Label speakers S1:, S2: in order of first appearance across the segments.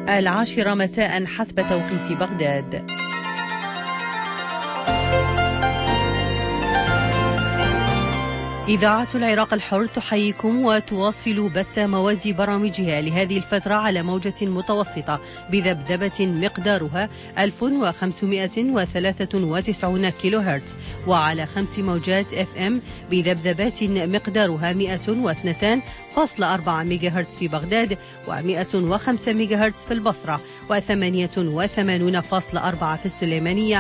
S1: 10 مساء حسب توقيت بغداد. إذاعة العراق الحر تحييكم وتواصل بث مواد برامجها لهذه الفترة على موجة متوسطة بذبذبة مقدارها 1593 كيلو هرتز، وعلى 5 موجات FM بذبذبات مقدارها 102.4 ميجا هرتز في بغداد، و105 ميجا هرتز في البصرة، و88.4 في السليمانية،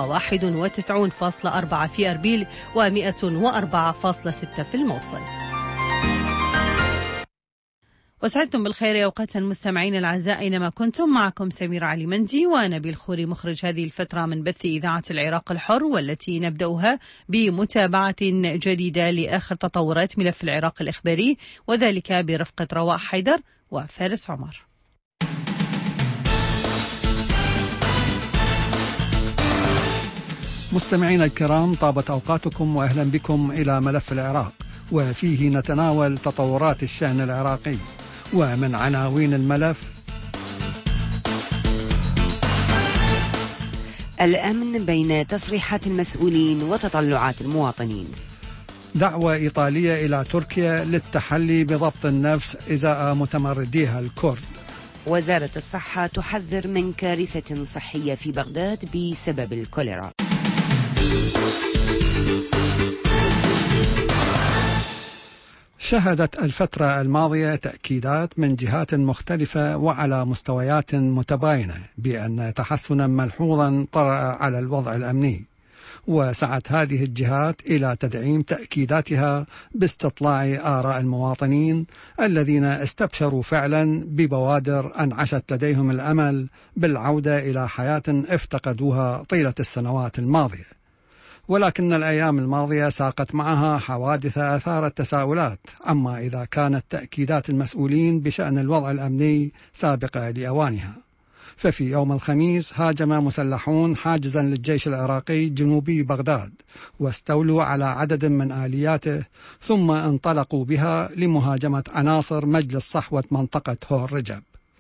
S1: و91.4 في أربيل، و104.6 في الموصل. وسعدتم بالخير يا أوقات المستمعين الأعزاء أينما كنتم. معكم سميرة علي مندي ونبيل خوري مخرج هذه الفترة من بث إذاعة العراق الحر، والتي نبدأها بمتابعة جديدة لآخر تطورات ملف العراق الإخباري، وذلك برفقة رواء حيدر وفارس عمر.
S2: مستمعينا الكرام، طابت أوقاتكم وأهلا بكم إلى ملف العراق، وفيه نتناول تطورات الشأن العراقي. ومن عناوين الملف:
S3: الأمن بين تصريحات المسؤولين وتطلعات المواطنين.
S2: دعوة إيطالية إلى تركيا للتحلي بضبط النفس إزاء متمرديها الكرد.
S3: وزارة الصحة تحذر من كارثة صحية في بغداد بسبب الكوليرا.
S2: شهدت الفترة الماضية تأكيدات من جهات مختلفة وعلى مستويات متباينة بأن تحسنا ملحوظا طرأ على الوضع الأمني، وسعت هذه الجهات إلى تدعيم تأكيداتها باستطلاع آراء المواطنين الذين استبشروا فعلا ببوادر أنعشت لديهم الأمل بالعودة إلى حياة افتقدوها طيلة السنوات الماضية. ولكن الأيام الماضية ساقت معها حوادث أثارت تساؤلات عما إذا كانت تأكيدات المسؤولين بشأن الوضع الأمني سابقة لأوانها. ففي يوم الخميس هاجم مسلحون حاجزا للجيش العراقي جنوبي بغداد، واستولوا على عدد من آلياته، ثم انطلقوا بها لمهاجمة عناصر مجلس صحوة منطقة هور رجب.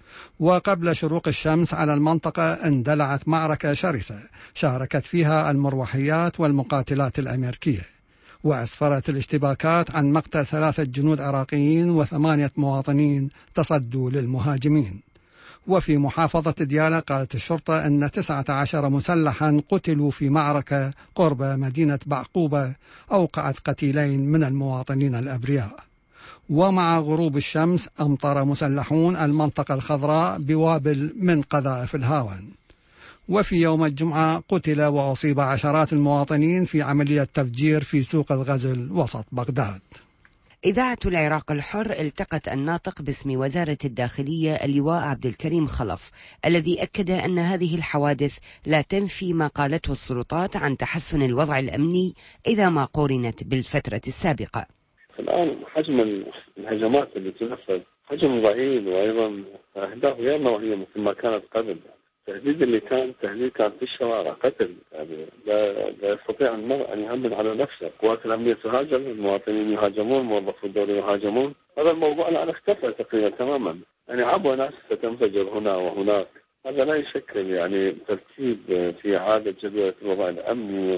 S2: وقبل شروق الشمس على المنطقة اندلعت معركة شرسة شاركت فيها المروحيات والمقاتلات الأمريكية، وأسفرت الاشتباكات عن مقتل 3 جنود عراقيين و8 مواطنين تصدوا للمهاجمين. وفي محافظة ديالى قالت الشرطة أن 19 مسلحا قتلوا في معركة قرب مدينة بعقوبة أوقعت قتيلين من المواطنين الأبرياء. ومع غروب الشمس أمطر مسلحون المنطقة الخضراء بوابل من قذائف الهاون. وفي يوم الجمعة قتل وأصيب عشرات المواطنين في عملية تفجير في سوق الغزل وسط بغداد.
S3: إذاعة العراق الحر التقت الناطق باسم وزارة الداخلية اللواء عبد الكريم خلف، الذي أكد أن هذه الحوادث لا تنفي ما قالته السلطات عن تحسن الوضع الأمني إذا ما قورنت بالفترة السابقة.
S4: الآن حجم الهجمات اللي تنفذ حجم ضئيل، وأيضا أهداف غير نوعية مثل ما كانت قبل. التهديد اللي كان في الشوارع، قتل، يعني لا يستطيع المرء أن يأمن على نفسه. القوات الأمنية تهاجم، المواطنين يهاجمون، موظفو الدولة يهاجمون. هذا الموضوع الآن اختفى تقريبا تماما. يعني عبوة ناس ستنفجر هنا وهناك. هذا لا يشكل يعني ترتيب في إعادة جدوى الوضع الأمني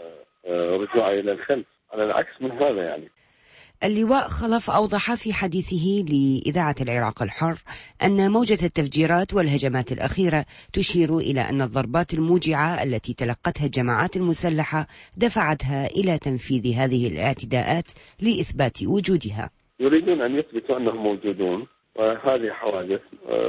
S4: ورجوعه إلى الخلف، على العكس من هذا. يعني
S3: اللواء خلف أوضح في حديثه لإذاعة العراق الحر أن موجة التفجيرات والهجمات الأخيرة تشير إلى أن الضربات الموجعة التي تلقتها الجماعات المسلحة دفعتها إلى تنفيذ هذه الاعتداءات لإثبات وجودها.
S4: يريدون أن يثبتوا أنهم موجودون، وهذه حوادث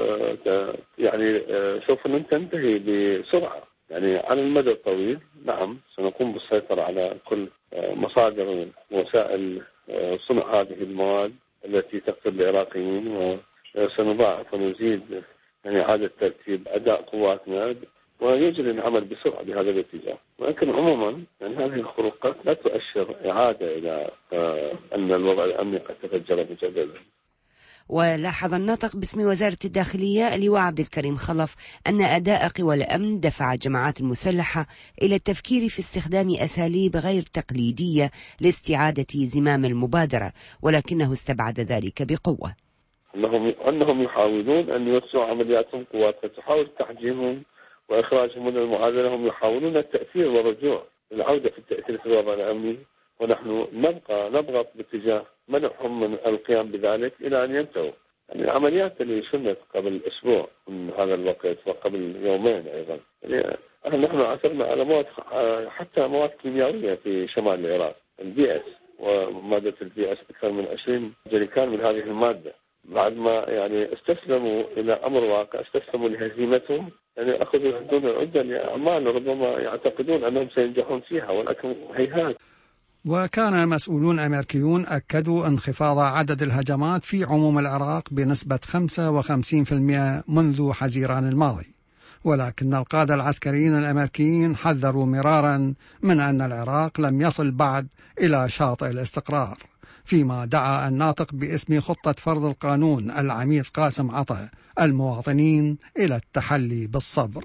S4: يعني سوف تنتهي بسرعة. يعني على المدى الطويل نعم سنقوم بالسيطرة على كل مصادر وسائل صنع هذه المواد التي تقتل العراقيين، وسنضاعف ونزيد يعني إعادة ترتيب أداء قواتنا، ويجري العمل بسرعة بهذا الاتجاه. ولكن عموما يعني هذه الخروقات لا تؤشر إعادة إلى أن الوضع الأمني قد تفجر مجددا.
S3: ولاحظ الناطق باسم وزارة الداخلية اللواء عبد الكريم خلف أن أداء قوى الأمن دفع الجماعات المسلحة إلى التفكير في استخدام أساليب غير تقليدية لاستعادة زمام المبادرة، ولكنه استبعد ذلك بقوة.
S4: أنهم يحاولون أن يوسعوا عملياتهم قوات تحاول تحجيمهم وإخراجهم من المعادلة. هم يحاولون التأثير والرجوع العودة في التأثير في الوضع الأمني، ونحن نضغط باتجاه منعهم من القيام بذلك إلى أن ينتهوا. يعني العمليات اللي شنت قبل أسبوع من هذا الوقت وقبل يومين أيضا، يعني نحن عثرنا على مواد، حتى مواد كيميائية في شمال العراق، البي اس ومادة البي اس، أكثر من 20 جريكان من هذه المادة. بعد ما يعني استسلموا إلى أمر واقع، استسلموا لهزيمتهم، يعني أخذوا دون العدة لأعمال ربما يعتقدون أنهم سينجحون فيها، ولكن هيهات.
S2: وكان مسؤولون أمريكيون أكدوا انخفاض عدد الهجمات في عموم العراق بنسبة 55% منذ حزيران الماضي، ولكن القادة العسكريين الأمريكيين حذروا مرارا من أن العراق لم يصل بعد إلى شاطئ الاستقرار، فيما دعا الناطق باسم خطة فرض القانون العميد قاسم عطا المواطنين إلى التحلي بالصبر.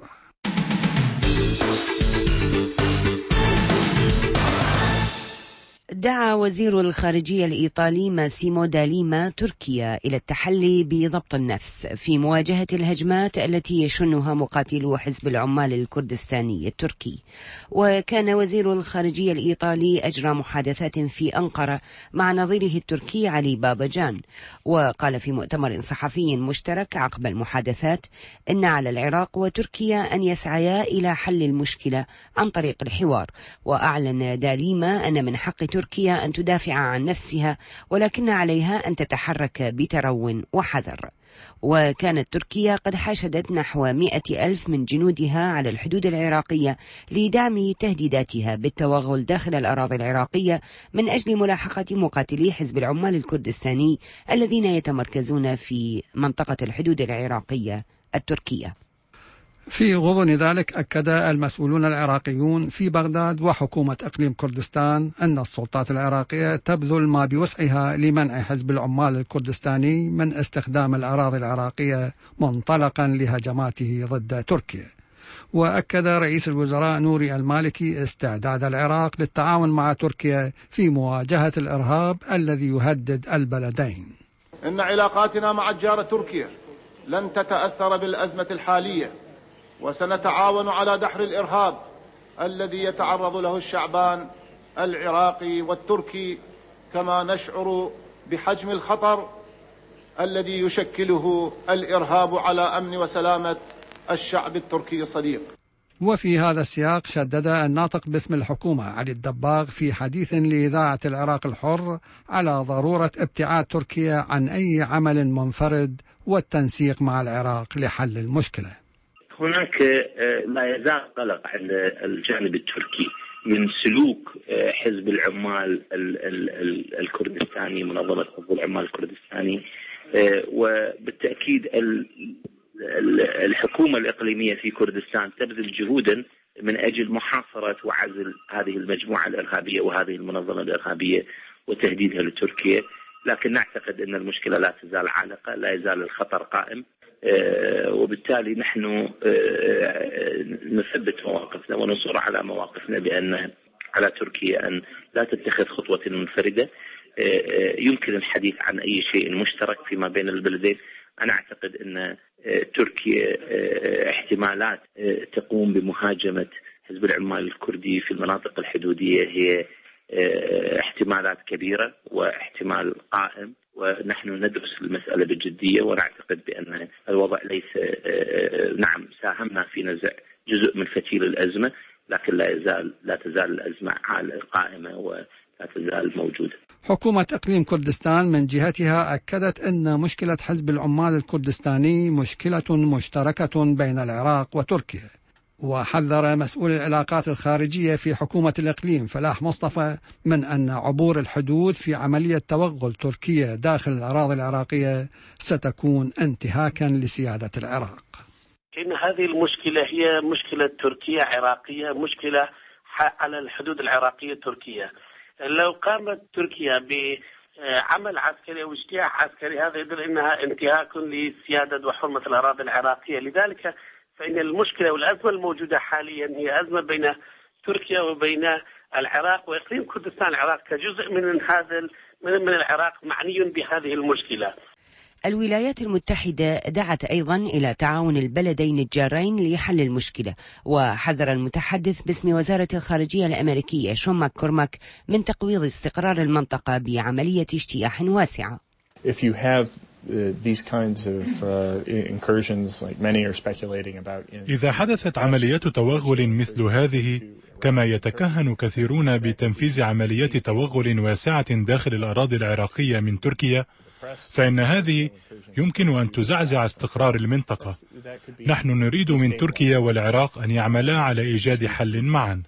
S3: دعا وزير الخارجية الإيطالي ماسيمو داليما تركيا إلى التحلي بضبط النفس في مواجهة الهجمات التي يشنها مقاتلو حزب العمال الكردستاني التركي. وكان وزير الخارجية الإيطالي أجرى محادثات في أنقرة مع نظيره التركي علي باباجان، وقال في مؤتمر صحفي مشترك عقب المحادثات إن على العراق وتركيا أن يسعيا إلى حل المشكلة عن طريق الحوار. وأعلن داليما أن من حق تركيا أن تدافع عن نفسها، ولكن عليها أن تتحرك بترو وحذر. وكانت تركيا قد حشدت نحو 100,000 من جنودها على الحدود العراقية لدعم تهديداتها بالتوغل داخل الأراضي العراقية من أجل ملاحقة مقاتلي حزب العمال الكردستاني الذين يتمركزون في منطقة الحدود العراقية التركية.
S2: في غضون ذلك أكد المسؤولون العراقيون في بغداد وحكومة إقليم كردستان أن السلطات العراقية تبذل ما بوسعها لمنع حزب العمال الكردستاني من استخدام الأراضي العراقية منطلقا لهجماته ضد تركيا. وأكد رئيس الوزراء نوري المالكي استعداد العراق للتعاون مع تركيا في مواجهة الإرهاب الذي يهدد البلدين.
S5: إن علاقاتنا مع الجارة تركيا لن تتأثر بالأزمة الحالية، وسنتعاون على دحر الإرهاب الذي يتعرض له الشعبان العراقي والتركي، كما نشعر بحجم الخطر الذي يشكله الإرهاب على أمن وسلامة الشعب التركي الصديق.
S2: وفي هذا السياق شدد الناطق باسم الحكومة علي الدباغ في حديث لإذاعة العراق الحر على ضرورة ابتعاد تركيا عن أي عمل منفرد والتنسيق مع العراق لحل المشكلة.
S6: هناك لا يزال قلق عند الجانب التركي من سلوك حزب العمال الكردستاني، منظمة حزب العمال الكردستاني، وبالتأكيد الحكومة الإقليمية في كردستان تبذل جهودا من أجل محاصرة وعزل هذه المجموعة الإرهابية وهذه المنظمة الإرهابية وتهديدها لتركيا. لكن نعتقد أن المشكلة لا تزال عالقة، لا يزال الخطر قائم، وبالتالي نحن نثبت مواقفنا ونصر على مواقفنا بأن على تركيا أن لا تتخذ خطوة منفردة. يمكن الحديث عن أي شيء مشترك فيما بين البلدين. أنا أعتقد أن تركيا احتمالات تقوم بمهاجمة حزب العمال الكردي في المناطق الحدودية هي احتمالات كبيرة واحتمال قائم، ونحن ندرس المسألة بجدية ونعتقد بأن الوضع ليس نعم ساهمنا في نزع جزء من فتيل الأزمة، لكن لا تزال الأزمة قائمة ولا تزال موجودة.
S2: حكومة إقليم كردستان من جهتها أكدت أن مشكلة حزب العمال الكردستاني مشكلة مشتركة بين العراق وتركيا. وحذر مسؤول العلاقات الخارجية في حكومة الإقليم فلاح مصطفى من أن عبور الحدود في عملية توغل تركيا داخل الأراضي العراقية ستكون انتهاكا لسيادة العراق.
S7: إن هذه المشكلة هي مشكلة تركيا عراقية، مشكلة على الحدود العراقية التركية. لو قامت تركيا بعمل عسكري أو اجتياح عسكري هذا يدل أنها انتهاك لسيادة وحرمة الأراضي العراقية. لذلك فإن المشكلة والأزمة الموجودة حاليا هي أزمة بين تركيا وبين العراق، وإقليم كردستان العراق كجزء من العراق معني بهذه المشكلة.
S3: الولايات المتحدة دعت أيضا إلى تعاون البلدين الجارين لحل المشكلة، وحذر المتحدث باسم وزارة الخارجية الأمريكية شون ماككورماك من تقويض استقرار المنطقة بعملية اجتياح واسعة.
S8: If you have these kinds of incursions, like many are speculating about.
S9: إذا حدثت عمليات توغل مثل هذه، كما يتكهن كثيرون بتنفيذ عمليات توغل واسعة داخل الأراضي العراقية من تركيا، فإن هذه يمكن أن تزعزع استقرار المنطقة. نحن نريد من تركيا والعراق أن يعملا على إيجاد حل معا.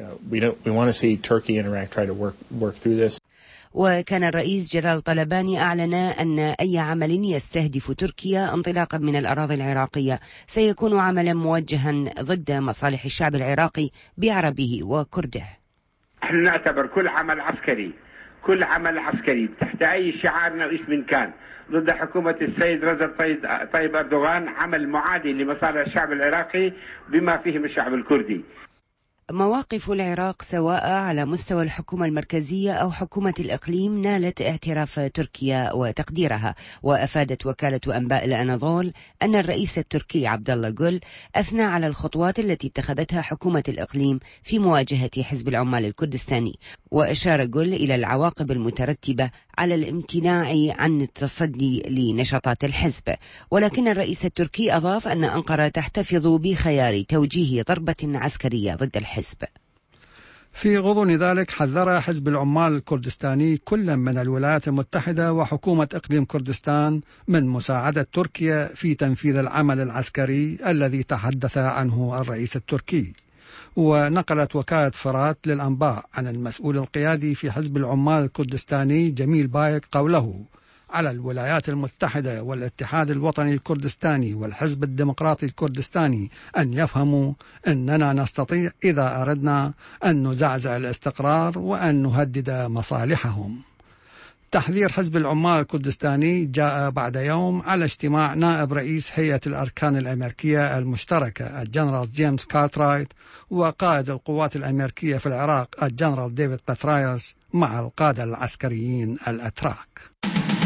S3: وكان الرئيس جلال طلباني أعلن أن أي عمل يستهدف تركيا انطلاقا من الأراضي العراقية سيكون عملا موجها ضد مصالح الشعب العراقي بعربه وكرده.
S10: نحن نعتبر كل عمل عسكري تحت أي شعار نعيش من كان ضد حكومة السيد رجب طيب أردوغان عمل معادي لمصالح الشعب العراقي بما فيهم الشعب الكردي.
S3: مواقف العراق سواء على مستوى الحكومة المركزية أو حكومة الإقليم نالت اعتراف تركيا وتقديرها. وأفادت وكالة أنباء الأناضول أن الرئيس التركي عبد الله جول أثنى على الخطوات التي اتخذتها حكومة الإقليم في مواجهة حزب العمال الكردستاني، وأشار جول إلى العواقب المترتبة على الامتناع عن التصدي لنشاطات الحزب. ولكن الرئيس التركي أضاف أن أنقرة تحتفظ بخيار توجيه ضربة عسكرية ضد الحزب.
S2: في غضون ذلك حذر حزب العمال الكردستاني كل من الولايات المتحدة وحكومة إقليم كردستان من مساعدة تركيا في تنفيذ العمل العسكري الذي تحدث عنه الرئيس التركي. ونقلت وكالة فرات للأنباء عن المسؤول القيادي في حزب العمال الكردستاني جميل بايك قوله: على الولايات المتحدة والاتحاد الوطني الكردستاني والحزب الديمقراطي الكردستاني أن يفهموا أننا نستطيع إذا أردنا أن نزعزع الاستقرار وأن نهدد مصالحهم. تحذير حزب العمال الكردستاني جاء بعد يوم على اجتماع نائب رئيس هيئة الأركان الأمريكية المشتركة الجنرال جيمس كارترايت وقائد القوات الأمريكية في العراق الجنرال ديفيد باترايس مع القادة العسكريين الأتراك.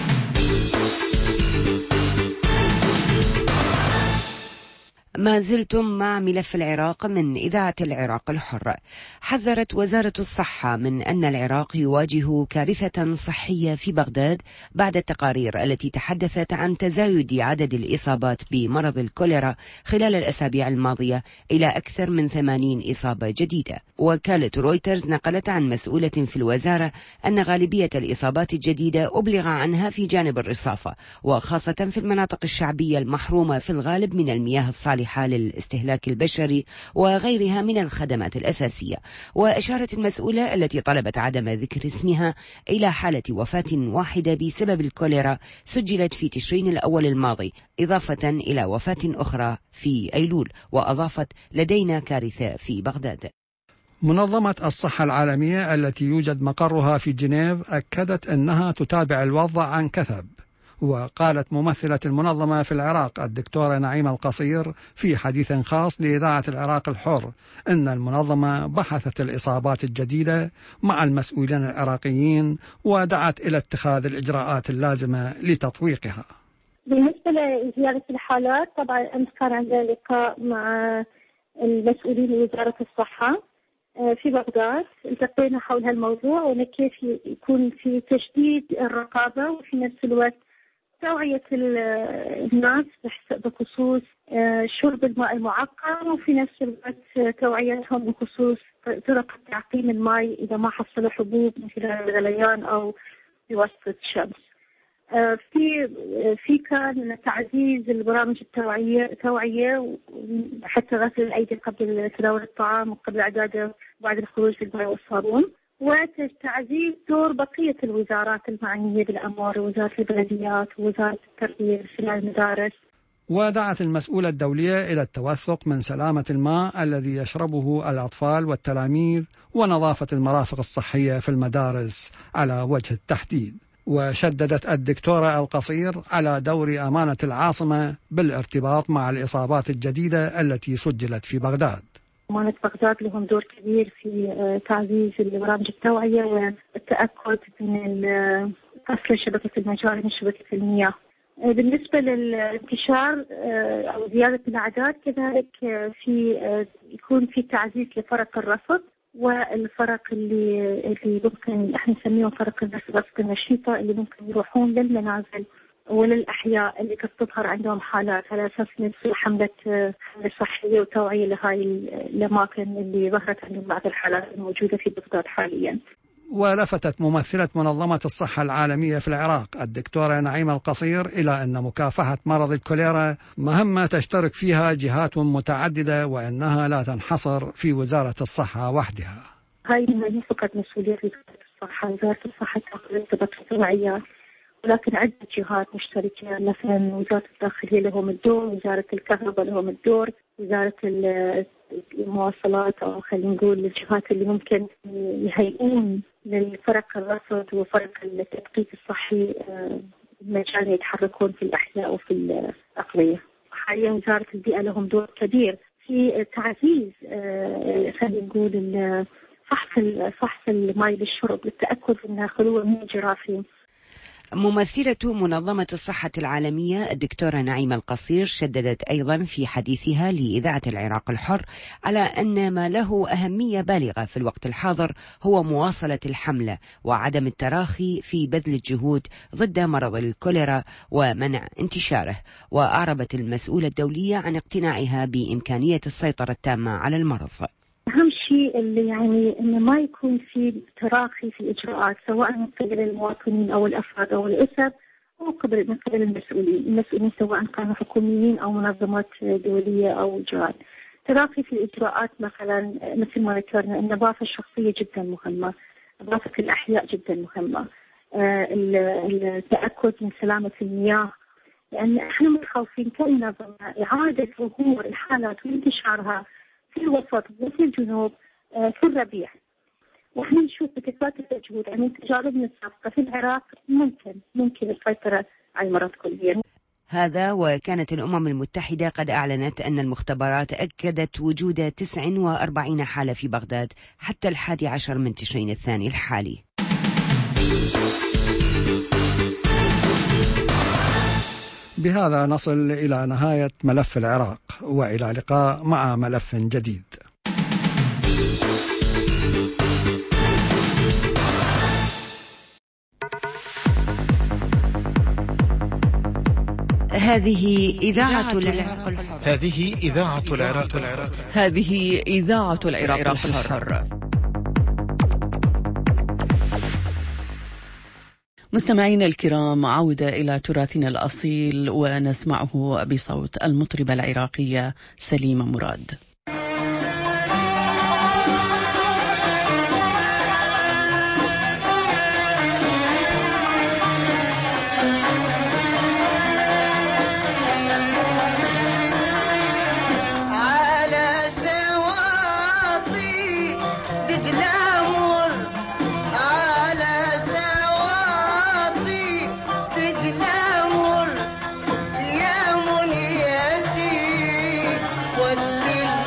S3: ما زلتم مع ملف العراق من إذاعة العراق الحر. حذرت وزارة الصحة من أن العراق يواجه كارثة صحية في بغداد بعد التقارير التي تحدثت عن تزايد عدد الإصابات بمرض الكوليرا خلال الأسابيع الماضية إلى أكثر من 80 إصابة جديدة. وكالة رويترز نقلت عن مسؤولة في الوزارة أن غالبية الإصابات الجديدة أبلغ عنها في جانب الرصافة، وخاصة في المناطق الشعبية المحرومة في الغالب من المياه الصالحة للاستهلاك البشري وغيرها من الخدمات الأساسية. وأشارت المسؤولة التي طلبت عدم ذكر اسمها إلى حالة وفاة واحدة بسبب الكوليرا سجلت في تشرين الأول الماضي، إضافة إلى وفاة أخرى في أيلول. وأضافت: لدينا كارثة في بغداد.
S2: منظمة الصحة العالمية التي يوجد مقرها في جنيف أكدت أنها تتابع الوضع عن كثب. وقالت ممثلة المنظمة في العراق الدكتورة نعيمة القصير في حديث خاص لإذاعة العراق الحر أن المنظمة بحثت الإصابات الجديدة مع المسؤولين العراقيين ودعت إلى اتخاذ الإجراءات اللازمة لتطويقها.
S11: بالنسبة لزيادة الحالات، طبعا أمس كان عندنا لقاء مع المسؤولين وزارة الصحة في بغداد، التقينا حول هالموضوع وكيف يكون في تشديد الرقابة وفي نفس الوقت توعية الناس بخصوص شرب الماء المعقم، وفي نفس الوقت توعيتهم بخصوص طرق تعقيم الماء إذا ما حصلوا حبوب من خلال الغليان أو بواسطة الشمس. في كان تعزيز البرامج التوعية حتى غسل الأيدي قبل تناول الطعام وقبل إعداده بعد الخروج بالماء والصابون، وتعزيز دور بقية الوزارات المعنية بالأمور، وزارة البلديات ووزارة التربية خلال المدارس.
S2: ودعت المسؤولة الدولية إلى التوثق من سلامة الماء الذي يشربه الأطفال والتلاميذ ونظافة المرافق الصحية في المدارس على وجه التحديد. وشددت الدكتورة القصير على دور أمانة العاصمة بالارتباط مع الإصابات الجديدة التي سجلت في بغداد.
S11: أمانة بغداد لهم دور كبير في تعزيز برامج التوعية والتأكد من قفل شبكة المجاري من شبكة المياه، بالنسبة للانتشار أو زيادة الأعداد كذلك يكون في تعزيز لفرق الرصد والفرق اللي ممكن احنا نسميهم فرق الرصد النشيطة اللي ممكن يروحون للمنازل وللأحياء اللي قد تظهر عندهم حالات، على أساس نصير حملة صحية وتوعية لهاي الأماكن اللي ظهرت عندهم بعض الحالات الموجودة في بغداد حاليا.
S2: ولفتت ممثلة منظمة الصحة العالمية في العراق الدكتورة نعيمة القصير إلى أن مكافحة مرض الكوليرا مهمة تشترك فيها جهات متعددة وأنها لا تنحصر في وزارة الصحة وحدها.
S11: هاي ما فقط مسؤولية وزارة الصحة، وزارة الصحة تأخذ انضباط التوعية، ولكن عدة جهات مشتركة، مثلا وزارة الداخلية لهم الدور، وزارة الكهرباء لهم الدور، وزارة المواصلات، أو خلينا نقول الجهات اللي ممكن يهيئون للفرق الرصد وفرق التدقيق الصحي مجال يتحركون في الأحياء وفي الأقضية. حاليا وزارة البيئة لهم دور كبير في تعزيز خلينا نقول فحص الماء للشرب للتأكد أنها خلوة من الجراثيم.
S3: ممثلة منظمة الصحة العالمية الدكتورة نعيمة القصير شددت أيضا في حديثها لإذاعة العراق الحر على أن ما له أهمية بالغة في الوقت الحاضر هو مواصلة الحملة وعدم التراخي في بذل الجهود ضد مرض الكوليرا ومنع انتشاره. وأعربت المسؤولة الدولية عن اقتناعها بإمكانية السيطرة التامة على المرض.
S11: أهم شيء اللي إنه ما يكون في تراخي في الإجراءات، سواء من قبل المواطنين أو الأفراد أو الأسر أو من قبل المسؤولين سواء كانوا حكوميين أو منظمات دولية أو جهات. تراخي في الإجراءات مثلا مثل ما ذكرنا، النظافة الشخصية جدا مهمة، نظافة الأحياء جدا مهمة، التأكد من سلامة المياه، لأن احنا متخوفين كمنظمة إعادة ظهور الحالات وانتشارها في الوسط وفي الجنوب في الربيع. واحنا نشوف بكثرة الجهود يعني تجاربنا السابقة في العراق ممكن السيطرة على المرض كليا.
S3: هذا وكانت الأمم المتحدة قد أعلنت أن المختبرات أكدت وجود 49 حالة في بغداد حتى 11 من تشرين الثاني الحالي.
S2: بهذا نصل إلى نهاية ملف العراق، وإلى لقاء مع ملف جديد.
S3: هذه إذاعة العراق الحر.
S12: هذه إذاعة العراق الحر.
S1: هذه إذاعة العراق الحر. مستمعينا الكرام، عودة إلى تراثنا الأصيل ونسمعه بصوت المطربة العراقية سليمة مراد.
S13: والدل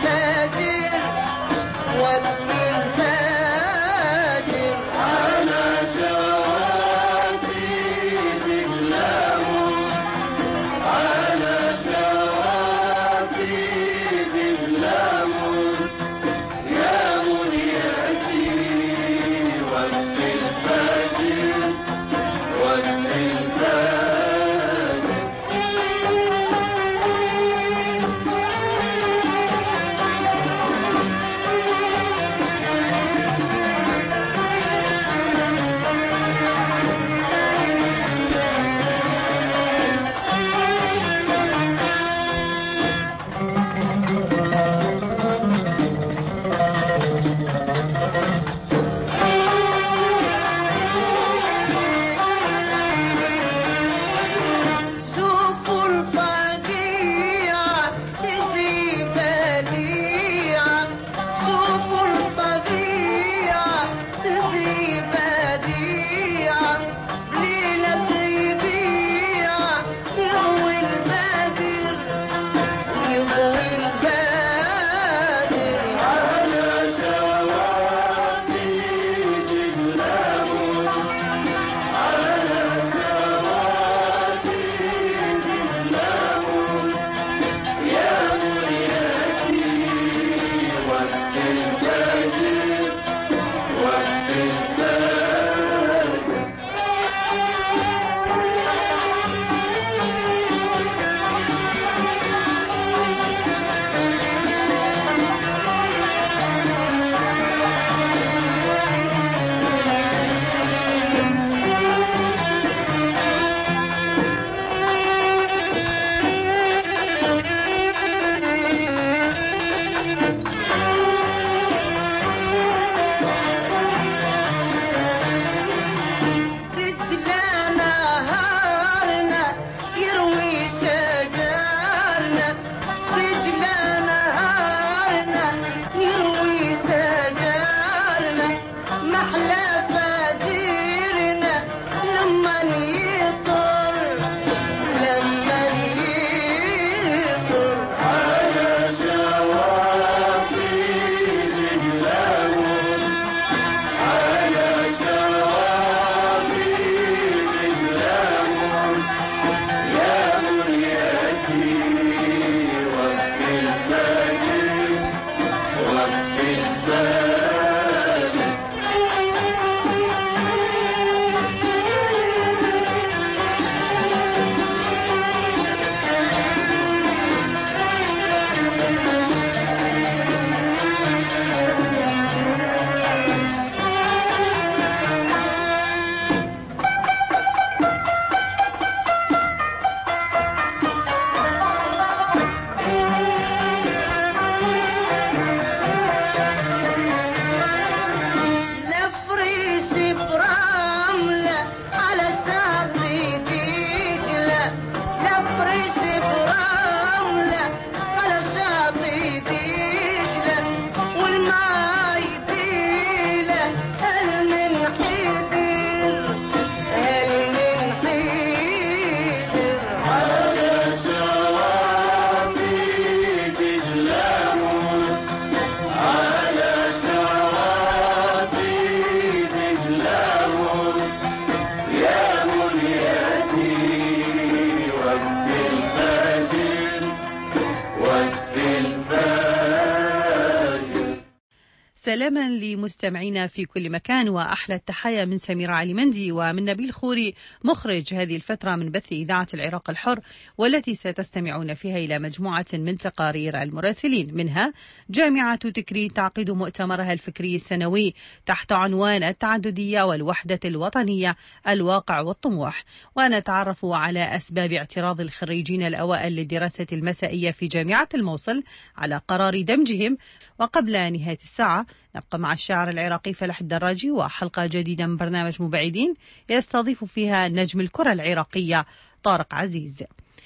S1: سلاما لمستمعينا في كل مكان، وأحلى التحايا من سميرة علي مندي ومن نبيل خوري مخرج هذه الفترة من بث إذاعة العراق الحر، والتي ستستمعون فيها إلى مجموعة من تقارير المراسلين. منها جامعة تكريت تعقد مؤتمرها الفكري السنوي تحت عنوان التعددية والوحدة الوطنية، الواقع والطموح، ونتعرف على أسباب اعتراض الخريجين الأوائل للدراسة المسائية في جامعة الموصل على قرار دمجهم. وقبل نهاية الساعة نبقى مع الشاعر العراقي فلح الدراجي وحلقة جديدة من برنامج مبعدين يستضيف فيها نجم الكرة العراقية طارق عزيز.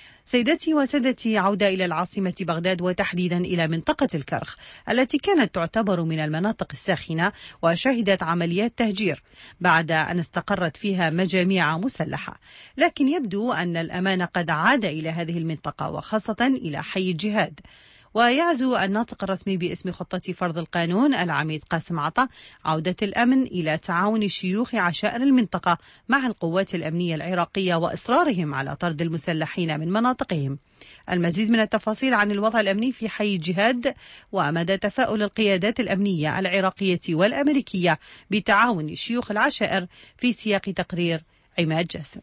S1: سيدتي وسادتي، عودة إلى العاصمة بغداد، وتحديدا إلى منطقة الكرخ التي كانت تعتبر من المناطق الساخنة وشهدت عمليات تهجير بعد أن استقرت فيها مجاميع مسلحة، لكن يبدو أن الأمان قد عاد إلى هذه المنطقة وخاصة إلى حي الجهاد. ويعزو الناطق الرسمي باسم خطة فرض القانون العميد قاسم عطا عودة الأمن إلى تعاون شيوخ عشائر المنطقة مع القوات الأمنية العراقية وإصرارهم على طرد المسلحين من مناطقهم. المزيد من التفاصيل عن الوضع الأمني في حي الجهاد ومدى تفاؤل القيادات الأمنية العراقية والأمريكية بتعاون شيوخ العشائر في سياق تقرير عماد جاسم.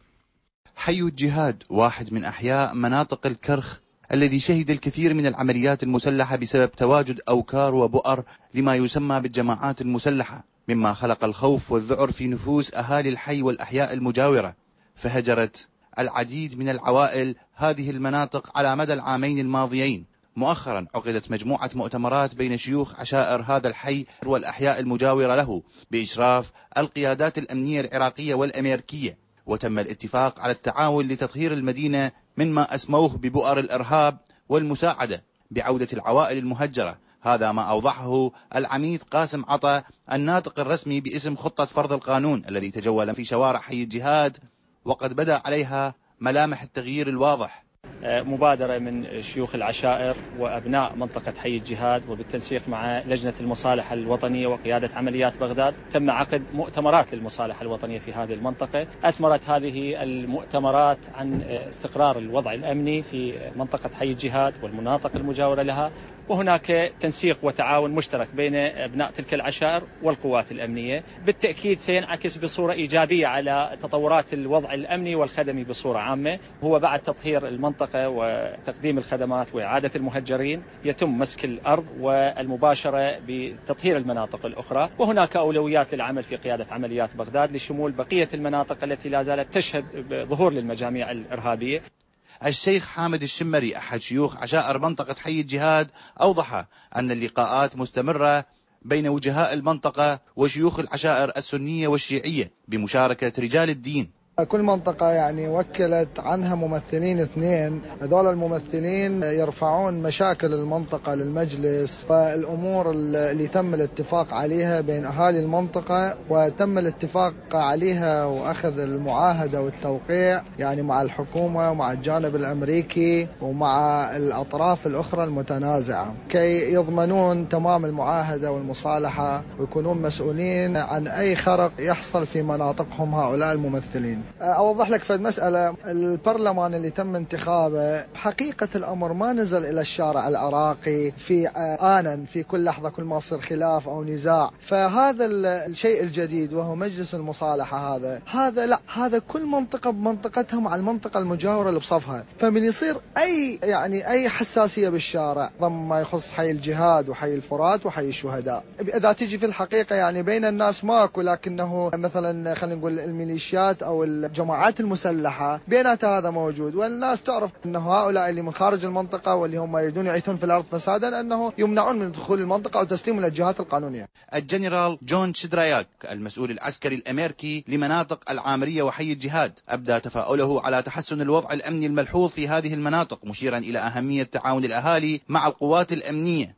S13: حي الجهاد واحد من أحياء مناطق الكرخ الذي شهد الكثير من العمليات المسلحة بسبب تواجد أوكار وبؤر لما يسمى بالجماعات المسلحة، مما خلق الخوف والذعر في نفوس أهالي الحي والأحياء المجاورة، فهجرت العديد من العوائل هذه المناطق على مدى العامين الماضيين. مؤخرا عقدت مجموعة مؤتمرات بين شيوخ عشائر هذا الحي والأحياء المجاورة له بإشراف القيادات الأمنية العراقية والأمريكية، وتم الاتفاق على التعاون لتطهير المدينة من ما أسموه ببؤر الإرهاب والمساعدة بعودة العوائل المهجرة. هذا ما أوضحه العميد قاسم عطا الناطق الرسمي باسم خطة فرض القانون الذي تجول في شوارع حي الجهاد، وقد بدأ عليها ملامح التغيير الواضح.
S14: مبادرة من شيوخ العشائر وأبناء منطقة حي الجهاد وبالتنسيق مع لجنة المصالحة الوطنية وقيادة عمليات بغداد تم عقد مؤتمرات للمصالحة الوطنية في هذه المنطقة. أثمرت هذه المؤتمرات عن استقرار الوضع الأمني في منطقة حي الجهاد والمناطق المجاورة لها، وهناك تنسيق وتعاون مشترك بين أبناء تلك العشائر والقوات الأمنية. بالتأكيد سينعكس بصورة إيجابية على تطورات الوضع الأمني والخدمي بصورة عامة. هو بعد تطهير المنطقة وتقديم الخدمات وإعادة المهجرين يتم مسك الأرض والمباشرة بتطهير المناطق الأخرى، وهناك أولويات للعمل في قيادة عمليات بغداد لشمول بقية المناطق التي لا زالت تشهد ظهور للمجاميع الإرهابية.
S13: الشيخ حامد الشمري أحد شيوخ عشائر منطقة حي الجهاد أوضح أن اللقاءات مستمرة بين وجهاء المنطقة وشيوخ العشائر السنية والشيعية بمشاركة رجال الدين.
S15: كل منطقة يعني وكلت عنها ممثلين اثنين، هذول الممثلين يرفعون مشاكل المنطقة للمجلس، فالأمور اللي تم الاتفاق عليها بين أهالي المنطقة وتم الاتفاق عليها وأخذ المعاهدة والتوقيع يعني مع الحكومة ومع الجانب الأمريكي ومع الأطراف الأخرى المتنازعة كي يضمنون تمام المعاهدة والمصالحة ويكونون مسؤولين عن أي خرق يحصل في مناطقهم هؤلاء الممثلين. أوضح لك في المسألة، البرلمان اللي تم انتخابه حقيقة الأمر ما نزل إلى الشارع العراقي في آنا في كل لحظة كل ما يصير خلاف أو نزاع، فهذا الشيء الجديد وهو مجلس المصالحة هذا لا، هذا كل منطقة بمنطقتها مع المنطقة المجاورة اللي بصفها، فمن يصير أي حساسية بالشارع ضم ما يخص حي الجهاد وحي الفرات وحي الشهداء. إذا تيجي في الحقيقة يعني بين الناس ماكو، لكنه مثلا خلينا نقول الميليشيات أو الجماعات المسلحة بيناتها هذا موجود، والناس تعرف أنه هؤلاء اللي من خارج المنطقة واللي هم يريدون يعيثون في الأرض فسادا أنه يمنعون من دخول المنطقة أو تسليم للجهات القانونية.
S13: الجنرال جون شدراياك المسؤول العسكري الأمريكي لمناطق العامرية وحي الجهاد أبدى تفاؤله على تحسن الوضع الأمني الملحوظ في هذه المناطق، مشيرا إلى أهمية تعاون الأهالي مع القوات الأمنية.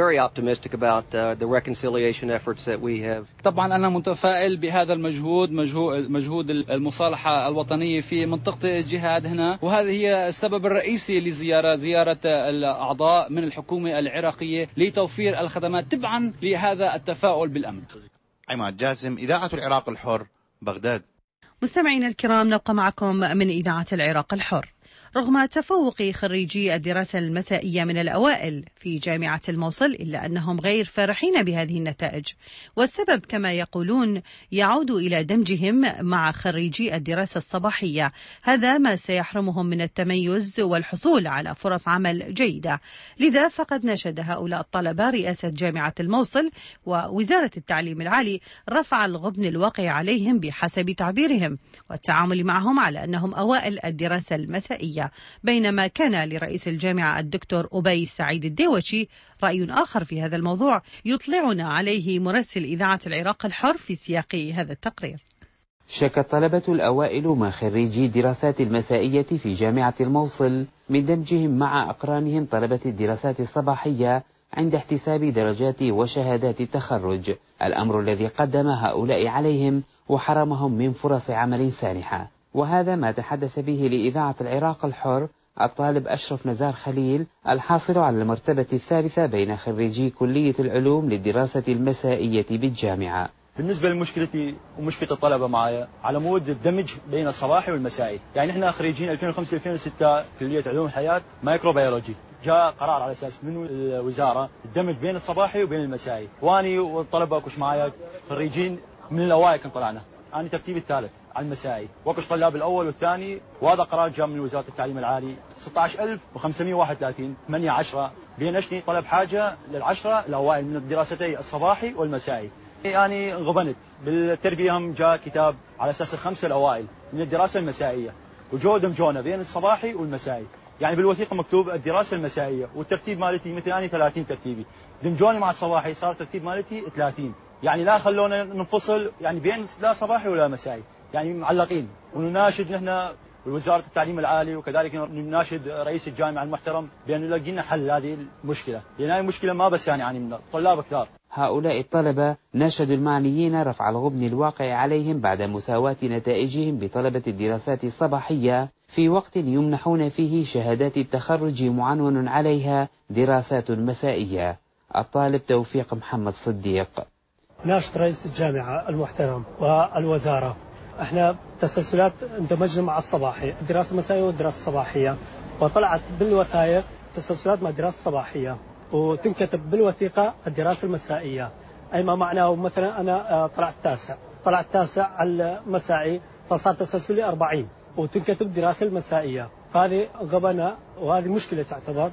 S16: طبعا أنا متفائل بهذا المجهود، مجهود المصالحة الوطنية في منطقة الجهاد هنا، وهذا هي السبب الرئيسي لزيارة الأعضاء من الحكومة العراقية لتوفير الخدمات تبعا لهذا التفاؤل بالأمن.
S13: عماد جاسم، إذاعة العراق الحر، بغداد.
S1: مستمعينا الكرام، نبقى معكم من إذاعة العراق الحر. رغم تفوق خريجي الدراسة المسائية من الأوائل في جامعة الموصل، إلا أنهم غير فرحين بهذه النتائج، والسبب كما يقولون يعود إلى دمجهم مع خريجي الدراسة الصباحية. هذا ما سيحرمهم من التميز والحصول على فرص عمل جيدة. لذا فقد ناشد هؤلاء الطلبة رئاسة جامعة الموصل ووزارة التعليم العالي رفع الغبن الواقع عليهم بحسب تعبيرهم، والتعامل معهم على أنهم أوائل الدراسة المسائية، بينما كان لرئيس الجامعة الدكتور أبي سعيد الديوشي رأي آخر في هذا الموضوع يطلعنا عليه مراسل إذاعة العراق الحر في سياق هذا التقرير.
S17: شكى الطلبة الأوائل مع خريجي دراسات المسائية في جامعة الموصل من دمجهم مع أقرانهم طلبة الدراسات الصباحية عند احتساب درجات وشهادات التخرج، الأمر الذي قدم هؤلاء عليهم وحرمهم من فرص عمل سانحة. وهذا ما تحدث به لإذاعة العراق الحر الطالب أشرف نزار خليل الحاصل على المرتبة الثالثة بين خريجي كلية العلوم للدراسة المسائية بالجامعة.
S18: بالنسبة لمشكلتي ومشكلة الطلبة معايا على مود الدمج بين الصباحي والمسائي، يعني احنا خريجين 2005-2006 كلية علوم الحياة مايكروبيولوجي، جاء قرار على اساس من الوزاره الدمج بين الصباحي وبين المسائي، واني والطلبه كش معايا خريجين من الاوائل كن طلعنا، انا ترتيبي الثالث على المسائي، وكش طلاب الاول والثاني، وهذا قرار جاء من وزاره التعليم العالي 16531 8/10 بينشني طلب حاجه للعشره الاوائل من الدراستي الصباحي والمسائي. يعني غبنت بالتربيه، هم جاء كتاب على اساس الخمسه الاوائل من الدراسه المسائيه، وجو دمجونا بين الصباحي والمسائي. يعني بالوثيقه مكتوب الدراسه المسائيه، والترتيب مالتي مثل اني 30 ترتيبي، دمجوني مع الصباحي صار الترتيب مالتي 30، يعني لا خلونا ننفصل يعني بين لا صباحي ولا مسائي، يعني معلقين. ونناشد نحن وزاره التعليم العالي وكذلك نناشد رئيس الجامعه المحترم بان يلاقي لنا حل هذه المشكله، لان هذه المشكله ما بس يعني من طلاب كثار.
S17: هؤلاء الطلبة ناشدوا المعنيين رفع الغبن الواقع عليهم بعد مساواة نتائجهم بطلبة الدراسات الصباحية في وقت يمنحون فيه شهادات التخرج معنون عليها دراسات مسائية. الطالب توفيق محمد صديق:
S19: ناشد رئيس الجامعة المحترم والوزارة، احنا تسلسلات اندمجنا مع الصباحي، الدراسة المسائية والدراسة الصباحية، وطلعت بالوثائق تسلسلات مع الدراسة الصباحية، وتنكتب بالوثيقة الدراسة المسائية، أي ما معناه مثلا أنا طلعت تاسع على المسائي، فصار تسلسلي 40 وتنكتب دراسة المسائية، فهذه غبنة وهذه مشكلة تعتبر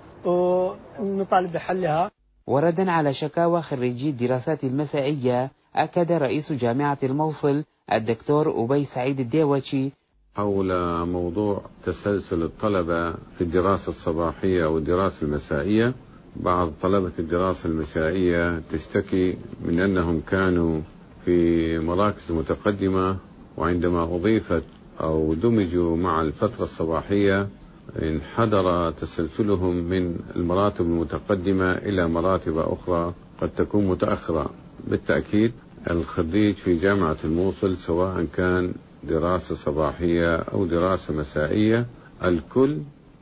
S19: ونطالب بحلها.
S17: وردا على شكاوى خريجي الدراسات المسائية، أكد رئيس جامعة الموصل الدكتور أبي سعيد الديوشي
S20: حول موضوع تسلسل الطلبة في الدراسة الصباحية والدراسة المسائية. بعض طلبة الدراسة المسائية تشتكي من أنهم كانوا في مراكز متقدمة، وعندما أضيفت أو دمجوا مع الفترة الصباحية انحدر تسلسلهم من المراتب المتقدمة إلى مراتب أخرى قد تكون متأخرة. بالتأكيد الخريج في جامعة الموصل سواء كان دراسة صباحية أو دراسة مسائية الكل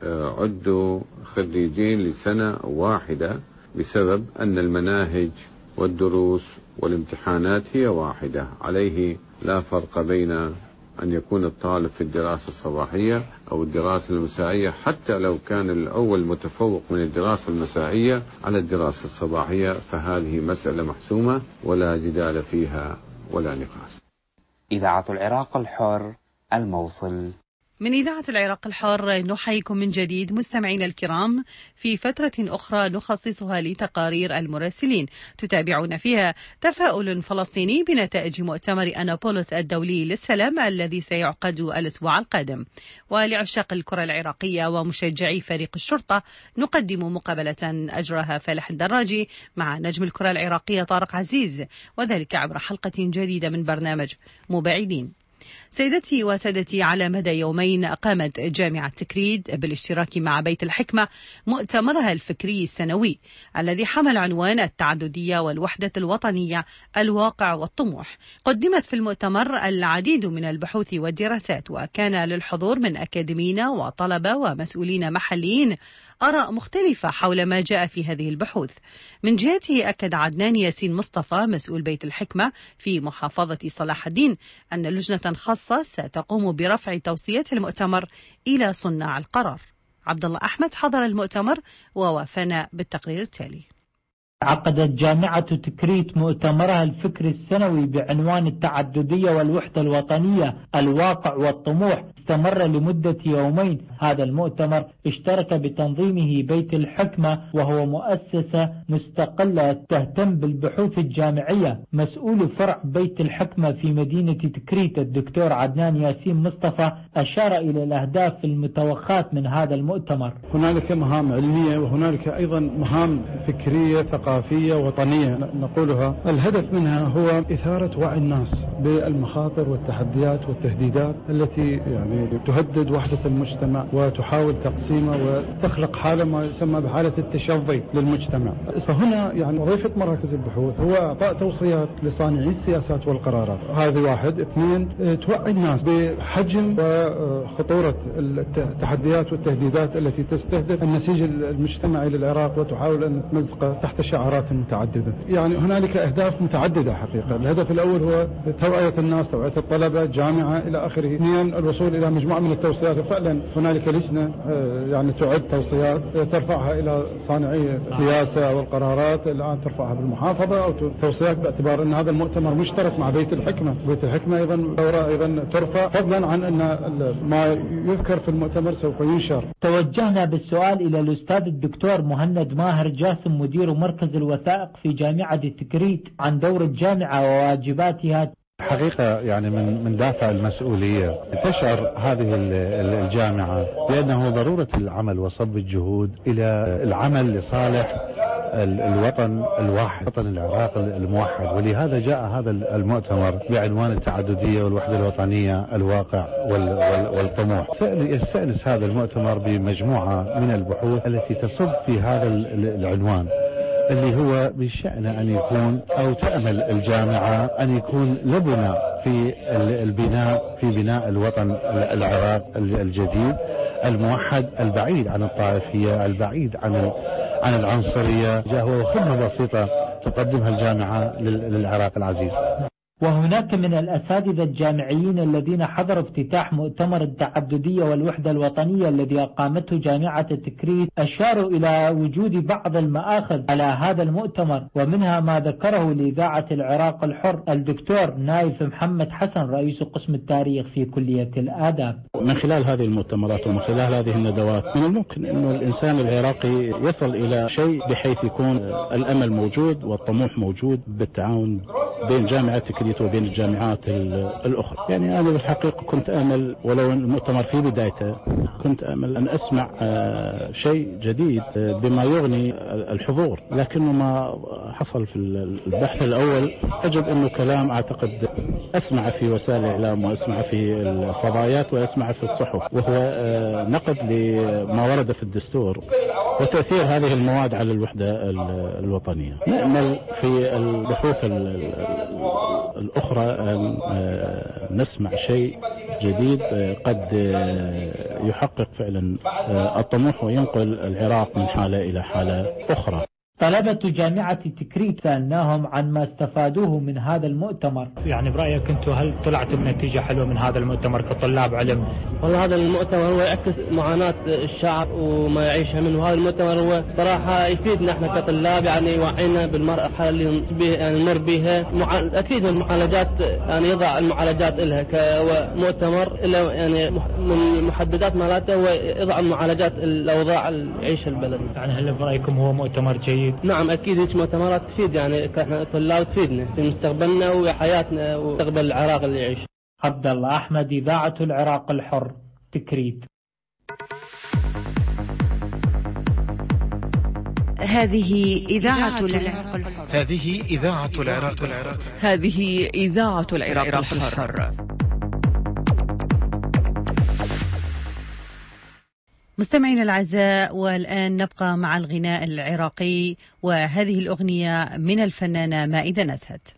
S20: عدوا خريجين لسنة واحدة، بسبب أن المناهج والدروس والامتحانات هي واحدة. عليه لا فرق بين أن يكون الطالب في الدراسة الصباحية أو الدراسة المسائية، حتى لو كان الأول متفوق من الدراسة المسائية على الدراسة الصباحية، فهذه مسألة محسومة ولا جدال فيها ولا نقاش.
S17: إذاعة العراق الحر، الموصل.
S1: من إذاعة العراق الحر نحييكم من جديد مستمعينا الكرام في فترة أخرى نخصصها لتقارير المراسلين، تتابعون فيها تفاؤل فلسطيني بنتائج مؤتمر أنابولس الدولي للسلام الذي سيعقد الأسبوع القادم. ولعشاق الكرة العراقية ومشجعي فريق الشرطة نقدم مقابلة أجراها فالح الدراجي مع نجم الكرة العراقية طارق عزيز، وذلك عبر حلقة جديدة من برنامج مباعدين. سيدتي وسادتي، على مدى يومين أقامت جامعة تكريد بالاشتراك مع بيت الحكمة مؤتمرها الفكري السنوي الذي حمل عنوان التعددية والوحدة الوطنية، الواقع والطموح. قدمت في المؤتمر العديد من البحوث والدراسات، وكان للحضور من أكاديميين وطلبة ومسؤولين محليين آراء مختلفة حول ما جاء في هذه البحوث. من جهته أكد عدنان ياسين مصطفى مسؤول بيت الحكمة في محافظة صلاح الدين أن لجنة خاصة ستقوم برفع توصيات المؤتمر إلى صناع القرار. عبد الله أحمد حضر المؤتمر ووافانا بالتقرير التالي.
S21: عقدت جامعة تكريت مؤتمرها الفكري السنوي بعنوان التعددية والوحدة الوطنية، الواقع والطموح، استمر لمدة يومين. هذا المؤتمر اشترك بتنظيمه بيت الحكمة، وهو مؤسسة مستقلة تهتم بالبحوث الجامعية. مسؤول فرع بيت الحكمة في مدينة تكريت الدكتور عدنان ياسين مصطفى أشار إلى الأهداف المتوخاة من هذا المؤتمر.
S22: هنالك مهام علمية وهنالك أيضا مهام فكرية ثقافية وطنية نقولها. الهدف منها هو إثارة وعي الناس بالمخاطر والتحديات والتهديدات التي يعني تهدد وحدة المجتمع وتحاول تقسيمه وتخلق حالة ما يسمى بحالة التشظي للمجتمع. فهنا يعني وظيفة مراكز البحوث هو إعطاء توصيات لصانعي السياسات والقرارات. هذه واحد. اثنين، توعي الناس بحجم وخطورة التحديات والتهديدات التي تستهدف النسيج المجتمعي للعراق وتحاول أن تمزقه تحت شعارات متعددة. يعني هنالك أهداف متعددة حقيقة. الهدف الأول هو توعية الناس، توعية الطلبة، الجامعة إلى آخره. اثنين، الوصول إلى مجموعة من التوصيات، وفعلا هنالك لجنة يعني تعد توصيات ترفعها إلى صانعي السياسة والقرارات، الآن ترفعها بالمحافظة أو توصيات باعتبار أن هذا المؤتمر مشترك مع بيت الحكمة. بيت الحكمة أيضا دورة أيضا ترفع، فضلا عن أن ما يذكر في المؤتمر سوف ينشر.
S21: توجهنا بالسؤال إلى الأستاذ الدكتور مهند ماهر جاسم مدير مركز الوثائق في جامعة تكريت عن دور الجامعة وواجباتها.
S23: حقيقة يعني من دافع المسؤولية تشعر هذه الجامعة بأنه ضرورة العمل وصب الجهود إلى العمل لصالح الوطن الواحد، وطن العراق الموحد. ولهذا جاء هذا المؤتمر بعنوان التعددية والوحدة الوطنية، الواقع والطموح. يستأنس هذا المؤتمر بمجموعة من البحوث التي تصب في هذا العنوان، اللي هو بشأن أن يكون أو تأمل الجامعة أن يكون لبنة في البناء، في بناء الوطن العراق الجديد الموحد، البعيد عن الطائفية، البعيد عن العنصرية. هو خدمة بسيطة تقدمها الجامعة للعراق العزيز.
S21: وهناك من الأساتذة الجامعيين الذين حضروا افتتاح مؤتمر التعددية والوحدة الوطنية الذي أقامته جامعة تكريت أشاروا إلى وجود بعض المآخذ على هذا المؤتمر، ومنها ما ذكره لإذاعة العراق الحر الدكتور نايف محمد حسن رئيس قسم التاريخ في كلية الآداب.
S22: من خلال هذه المؤتمرات ومن خلال هذه الندوات من الممكن أن الإنسان العراقي يصل إلى شيء بحيث يكون الأمل موجود والطموح موجود بالتعاون بين جامعة تكريت وبين الجامعات الأخرى. يعني أنا بالحقيقة كنت أمل، ولو المؤتمر في بدايته كنت أمل أن أسمع شيء جديد بما يغني الحضور، لكنه ما حصل في البحث الأول. أجد أنه كلام أعتقد أسمع في وسائل الإعلام وأسمع في الفضائيات وأسمع في الصحف، وهو نقد لما ورد في الدستور وتأثير هذه المواد على الوحدة الوطنية. نأمل في البحوث الأخرى أن نسمع شيء جديد قد يحقق فعلا الطموح وينقل العراق من حالة إلى حالة أخرى.
S21: طلبة جامعة تكريت سألناهم عن ما استفادوه من هذا المؤتمر. يعني برأيك أنتم هل طلعت بنتيجة حلوة من هذا المؤتمر كطلاب علم؟
S24: والله هذا المؤتمر هو يعكس معاناة الشعب وما يعيشها منه. هذا المؤتمر هو صراحة يفيدنا احنا كطلاب، يعني يوعينا بالمرحلة اللي يعني نمر بها. أكيد من المعالجات يعني يضع المعالجات لها كمؤتمر يعني من محددات مالاته هو يضع المعالجات الأوضاع اللي يعيشها البلد.
S21: يعني هل برأيكم هو مؤتمر جيد؟
S24: نعم أكيد هيك مؤتمرات تفيد، يعني احنا طلاب تفيدنا في مستقبلنا وحياتنا ومستقبل العراق اللي يعيش.
S21: عبد الله أحمد، إذاعة العراق الحر، تكريت.
S3: هذه إذاعة العراق الحر.
S12: هذه إذاعة العراق الحر.
S3: هذه إذاعة العراق الحر.
S1: مستمعين الأعزاء، والآن نبقى مع الغناء العراقي، وهذه الأغنية من الفنانة مائدة نزهت.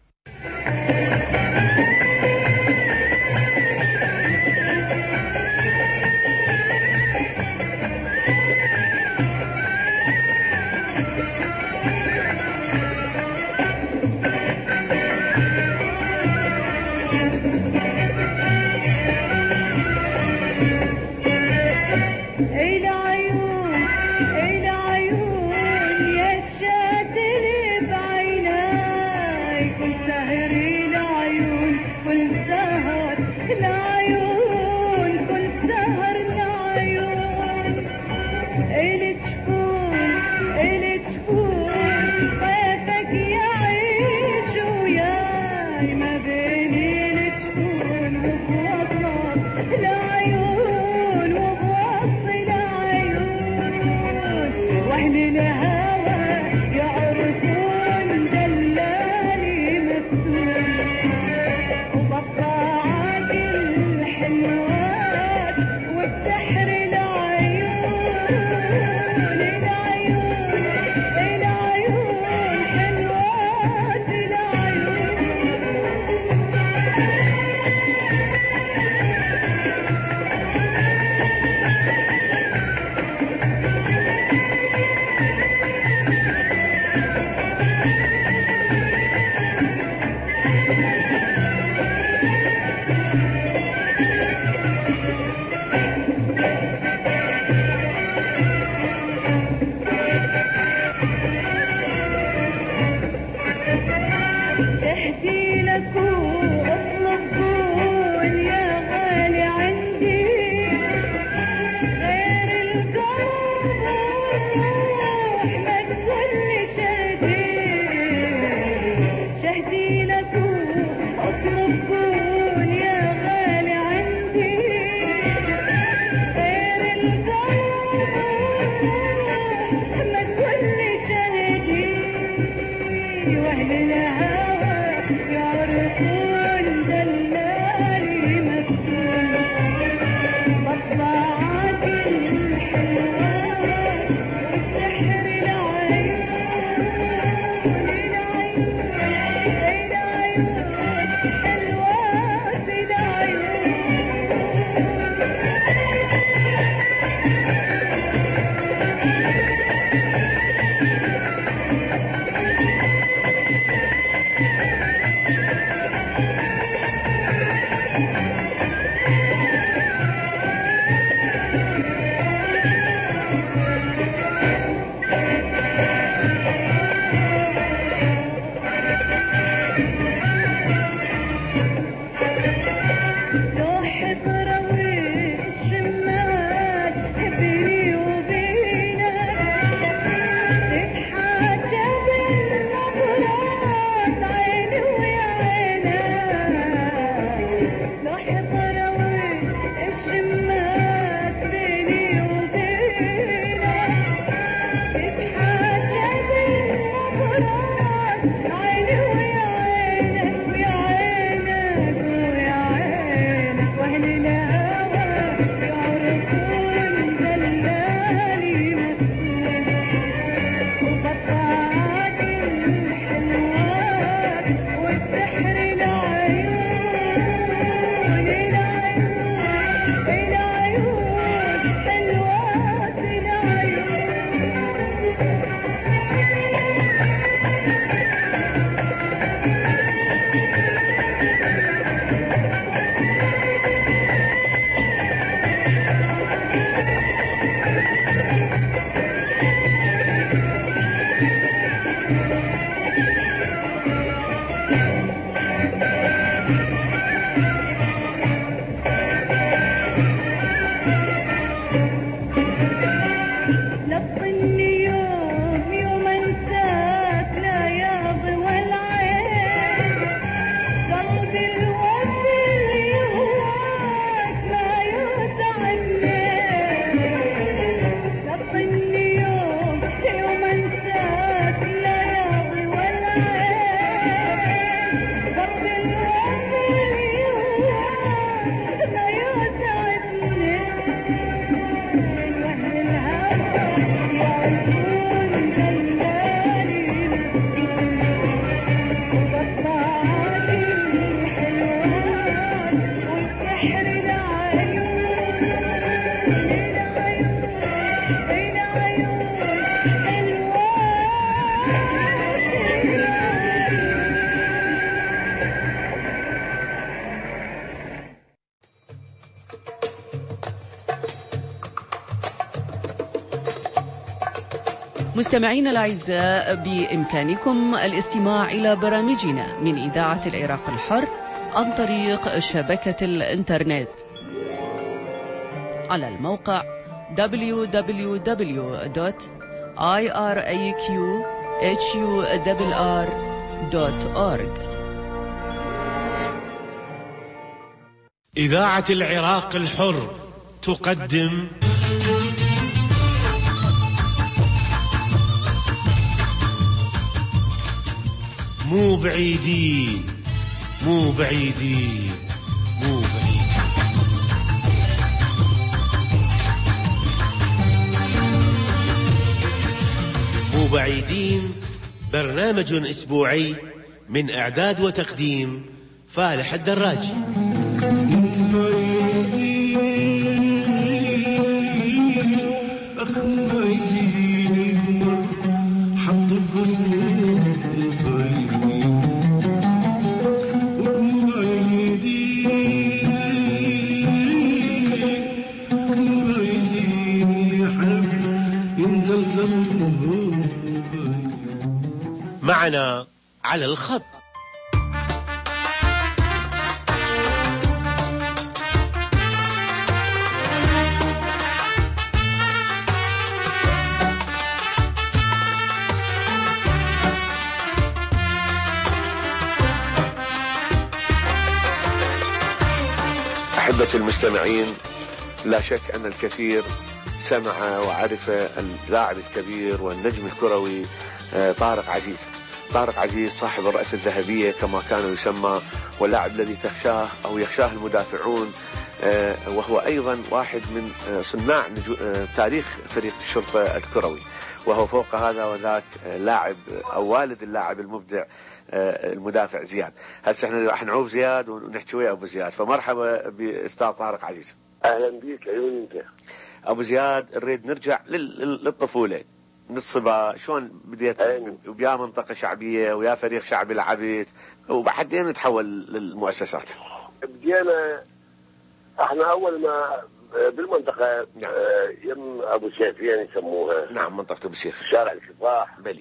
S4: مستمعينا الأعزاء، بإمكانكم الاستماع إلى برامجنا من إذاعة العراق الحر عن طريق شبكة الإنترنت على الموقع
S5: www.iraqhurr.org. إذاعة العراق الحر تقدم مو بعيدين مو بعيدين مو بعيدين. مو بعيدين برنامج أسبوعي من إعداد وتقديم فالح الدراجي. معنا على الخط
S6: أحبة المستمعين، لا شك أن الكثير سمع وعرف اللاعب الكبير والنجم الكروي طارق عزيز. طارق عزيز صاحب الرأس الذهبية كما كان يسمى، واللاعب الذي تخشاه أو يخشاه المدافعون، وهو أيضا واحد من صناع تاريخ فريق الشرطة الكروي، وهو فوق هذا وذاك لاعب أو والد اللاعب المبدع المدافع زياد. هسه احنا راح نعوف زياد ونحكي ويا أبو زياد، فمرحبا بأستاذ طارق عزيز.
S7: أهلا بك عيوني انت.
S6: أبو زياد، نريد نرجع للطفولة، من الصبا شلون بديت ويا منطقة شعبية ويا فريق شعبي لعبت، وبعدين نتحول للمؤسسات؟
S7: بدينا احنا اول ما بالمنطقة يم ابو سيفين يسموها.
S6: نعم، منطقة ابو سيف،
S7: شارع الكفاح.
S6: بلي.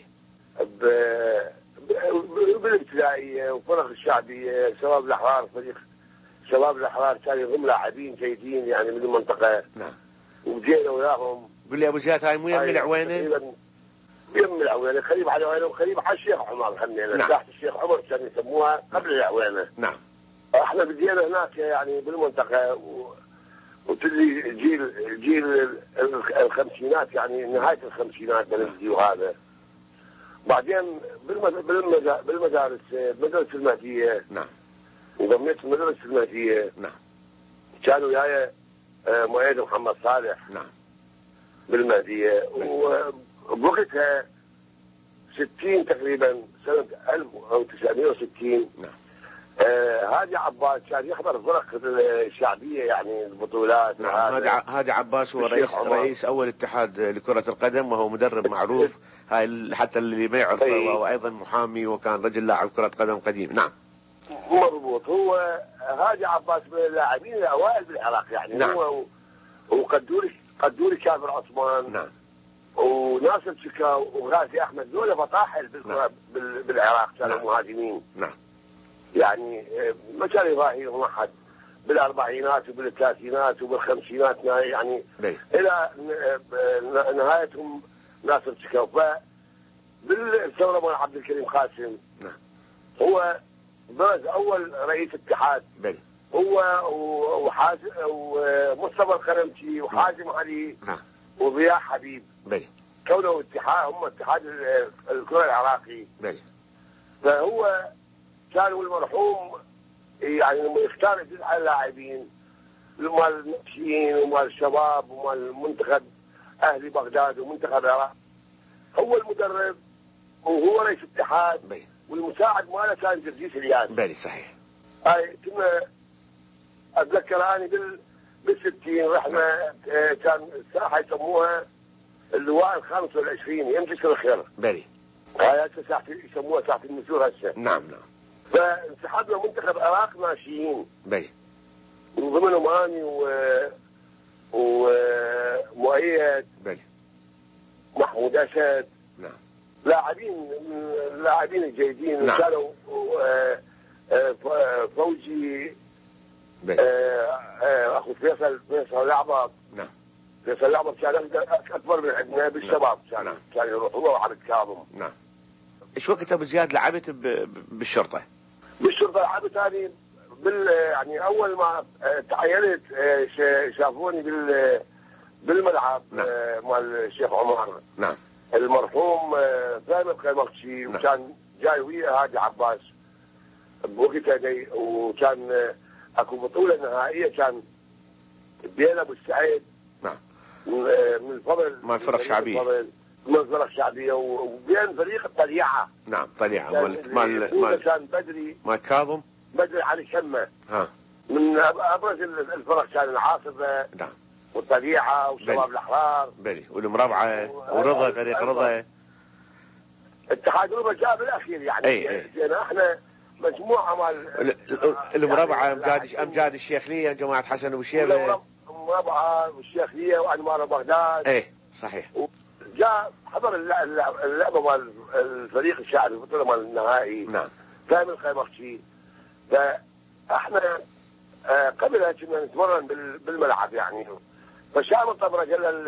S7: بالابتدائية وفرق الشعبية، شباب الاحرار، فريق شباب الاحرار كانوا يضم لاعبين جيدين يعني من المنطقة.
S6: نعم.
S7: وجينا وياهم.
S6: قل لي ابو زياد، هاي مو يم العوينة؟
S7: يم العوينة، قريب على العوينة وقريب على الشيخ عمر.
S6: نعم.
S7: تحت الشيخ عمر كانوا يسموها قبل العوينة.
S6: نعم.
S7: احنا بدينا هناك يعني بالمنطقة وتجي جيل الخمسينات، يعني نهاية الخمسينات بنجي. وهذا بعدين بالمدارس، مدرسة المهدية.
S6: نعم.
S7: انضميت المدرسة المهدية.
S6: نعم.
S7: كانوا وياي مؤيد محمد صالح.
S6: نعم.
S7: بالمهدية. وبوقتها 60 تقريبا، سنة 1960.
S6: نعم.
S7: هادي عباس كان يحضر فرق الشعبية يعني البطولات.
S6: نعم. هادي عباس هو رئيس أول اتحاد لكرة القدم، وهو مدرب معروف. هاي حتى اللي ما يعرفه، وهو أيضا محامي وكان رجل لاعب كرة قدم قديم. نعم.
S7: مضبوط. هو هادي عباس من اللاعبين الأوائل بالعراق يعني.
S6: نعم.
S7: هو وقدوري كافر عثمان.
S6: نعم.
S7: وناصر شكا وغازي أحمد، دول بطاحل بالكرة بالعراق كانوا مهاجمين.
S6: نعم.
S7: يعني ما كان يضاهيهم أحد بالأربعينات وبالثلاثينات وبالخمسينات يعني. إلى نهايتهم ناصر شكا. بالثورة مال عبد الكريم قاسم.
S6: نعم.
S7: هو برز أول رئيس اتحاد. هو وحازم ومصطفى القرمشي وحازم علي.
S6: نعم.
S7: وضياء حبيب. كونه اتحاد، هم اتحاد الكرة العراقي. فهو كانوا المرحوم يعني لما يختار يدل على اللاعبين مال الناشئين ومال الشباب ومال منتخب اهلي بغداد ومنتخب العراق، هو المدرب وهو رئيس اتحاد. والمساعد ماله كان جرجيس الياس.
S6: صحيح.
S7: هاي كنا اتذكر اني بال60 رحنا، كان الساحه يسموها اللواء ال25 يمسك الخير. هاي هسه ساحه يسموها ساحه النسور هسه.
S6: نعم.
S7: فانسحبنا منتخب العراق ناشئين. من ضمنهم اني ومؤيد. محمود اسد.
S6: نعم.
S7: لاعبين الجيدين.
S6: نعم.
S7: كانوا فوجي. اخو فيصل العبط.
S6: نعم.
S7: فيصل الأعمر كان أكبر من عندنا بالشباب، كان يروح هو وعبد كاظم.
S6: نعم. ايش وقت ابو زياد لعبت بالشرطه؟
S7: بالشرطه لعبت هذه يعني اول ما تعينت شافوني بالملعب.
S6: نعم.
S7: مال الشيخ عمر.
S6: نعم.
S7: المرحوم فاهم الخيمرشي. نعم. وكان جاي ويا هادي عباس بوقتها دي، وكان اكو بطوله نهائيه كان بين ابو السعيد.
S6: نعم.
S7: من الفضل
S6: مال فرق شعبيه.
S7: من فرق شعبيه وبين فريق الطليعه.
S6: نعم طليعه مال
S7: كان بدري.
S6: مال كاظم.
S7: بدري علي شمه.
S6: ها.
S7: من ابرز الفرق كان العاصفه.
S6: نعم.
S7: والطليعه وشباب الاحرار.
S6: بلي والمربعه ورضا فريق رضا.
S7: اتحاد رضا جاء بالاخير يعني.
S6: اي.
S7: احنا مجموعه مال
S6: المربعه امجاد الشيخليه جماعه حسن ابو شيبه.
S7: المربعه والشيخليه وانوار بغداد.
S6: ايه صحيح.
S7: جاء حضر اللعبه مال الفريق الشعبي البطوله مال النهائي.
S6: نعم.
S7: فاهم الخيمرشي. فاحنا قبلها كنا نتمرن بالملعب يعني. فشام الطبرة قال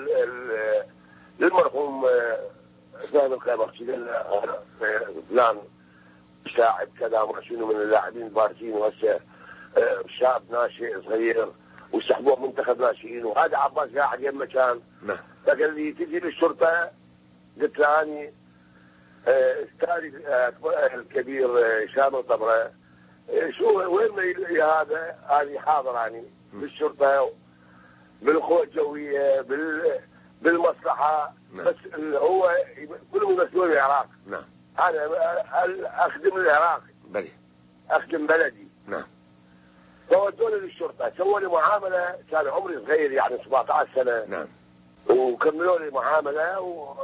S7: للمرحوم فاهم الخيمرشي قال فلان شاعب كذا ما شنو من اللاعبين البارزين وهسه شاب ناشئ صغير وسحبوه منتخب ناشئين وهذا عباس قاعد يم مكان.
S6: نعم.
S7: فقال لي تجي للشرطه. قلت له اني استاذي الكبير شام الطبرة شو وين يا هذا؟ اني حاضر اني بالشرطه بالقوى الجويه بالمصلحه.
S6: نعم.
S7: بس هو كلهم يمثلون العراق.
S6: نعم.
S7: انا اخدم العراق.
S6: بلي.
S7: اخدم بلدي.
S6: نعم.
S7: فودوني للشرطه، سووا لي معامله، كان عمري صغير يعني 17 سنه.
S6: نعم.
S7: وكملوا لي معامله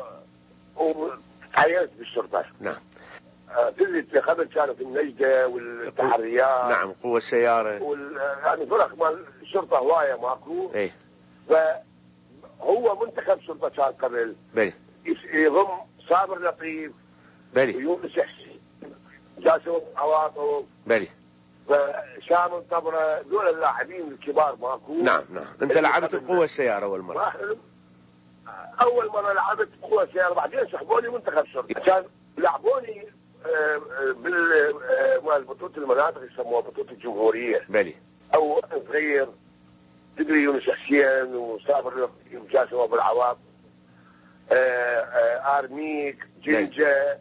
S7: وتعينت بالشرطه.
S6: نعم.
S7: تدري قبل كانوا في النجده والتحريات.
S6: نعم. قوه السياره.
S7: يعني فرق مال الشرطه هوايه ماكو.
S6: ايه.
S7: فهو منتخب شرطه كان قبل.
S6: بلي.
S7: يضم صابر لطيف.
S6: بلي.
S7: ويونس حسين. جاسم عواطف.
S6: بلي.
S7: فشام الطبرة دول اللاعبين الكبار ماكو.
S6: نعم. نعم. انت لعبت بقوه السياره اول مره.
S7: اول مره لعبت بقوه السياره بعدين سحبوني منتخب شرطه. كان لعبوني مال بطوله المناطق يسموها بطوله الجمهوريه.
S6: بلي.
S7: او صغير تدري يونس حسين وصابر وجاسم ابو العواطف ارميك جنجه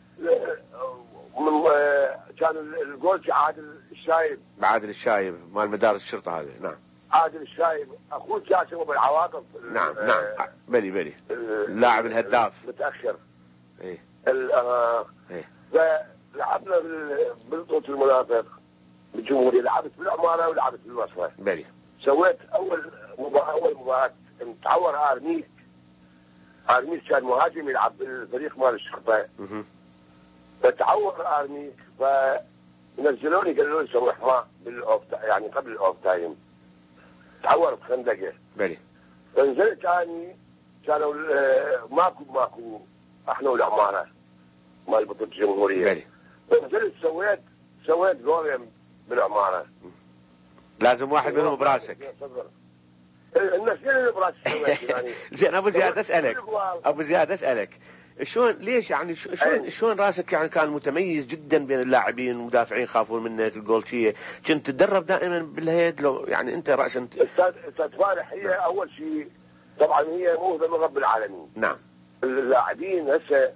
S7: من كان الجولجي عادل الشايب
S6: مال مدارس الشرطه هذه. نعم.
S7: عادل الشايب اخوه جاسم ابو العواطف.
S6: نعم. نعم. بلي. اللاعب الهداف
S7: متاخر.
S6: ايه.
S7: ايه. فلعبنا بالبطوله المناطق بالجمهوريه، لعبت بالعماره ولعبت بالمصري.
S6: بلي.
S7: سويت اول مباراه متعور ارميك كان مهاجم يلعب بالفريق مال الشرطه. فتعور ارميك فنزلوني قالوا لي سوي حماء بالاوف يعني قبل الاوف تايم. تعور بخندقه.
S6: بلي.
S7: فنزلت اني كانوا ماكو احنا والعماره مال بطوله الجمهوريه.
S6: بلي.
S7: فنزلت سويت جولين بالعماره.
S6: لازم واحد منهم براسك.
S7: الناس اللي براسك يعني.
S6: زين ابو زياد اسالك شلون ليش يعني شلون راسك يعني كان متميز جدا بين اللاعبين المدافعين يخافون منك الجولشيه، كنت تتدرب دائما بالهيد لو يعني انت راسا
S7: استاذ فارح هي اول شيء طبعا هي موهبه من رب العالمين.
S6: نعم.
S7: اللاعبين هسه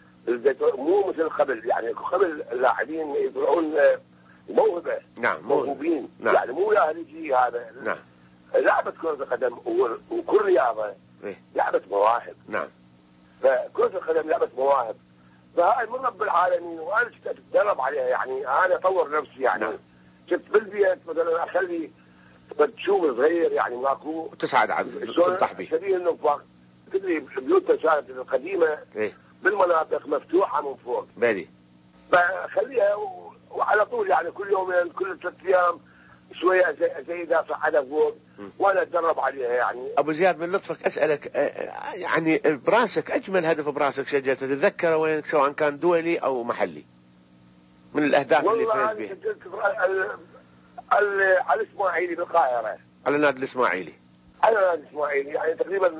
S7: مو مثل قبل يعني قبل اللاعبين يطلعون موهبه.
S6: نعم.
S7: موهوبين.
S6: نعم.
S7: يعني مو يجي هذا.
S6: نعم.
S7: لعبه كره القدم وكل رياضه لعبه مواهب.
S6: نعم.
S7: فكرة القدم لعبة مواهب، فهاي من رب العالمين وانا كنت اتدرب عليها يعني انا اطور نفسي يعني.
S6: نعم.
S7: كنت بالبيت مثلا اخلي تشوف صغير يعني ماكو
S6: تسعد عاد تنطح به
S7: شبيه النفاق. تدري بيوتنا كانت القديمه بالمناطق مفتوحه من فوق.
S6: بلي.
S7: فخليها وعلى طول يعني كل يومين كل 3 ايام شويه ازيدها صعدها فوق وانا اتدرب عليها يعني.
S6: ابو زياد من لطفك اسالك يعني براسك اجمل هدف براسك شجرته تتذكره وين سواء كان دولي او محلي من الاهداف اللي فاز بها؟
S7: على الاسماعيلي بالقاهره.
S6: على النادي الاسماعيلي.
S7: على نادي اسماعيل، يعني تقريبا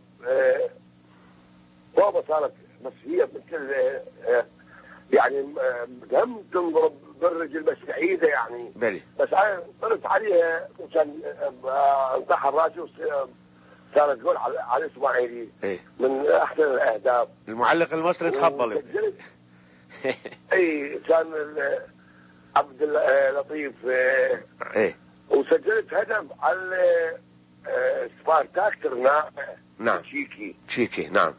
S7: طوبة صارت، بس هي مثل يعني هم تنضرب بالرجل بس بعيدة يعني.
S5: بلي.
S7: بس انا طلعت عليها عشان انتحر راسي صارت جول على اسماعيلي.
S5: ايه.
S7: من احسن الاهداف.
S5: المعلق المصري تخبل.
S7: اي كان عبد اللطيف.
S5: ايه.
S7: وسجلت هدف على سبارتاك ترناء.
S5: نعم. تشيكي نعم.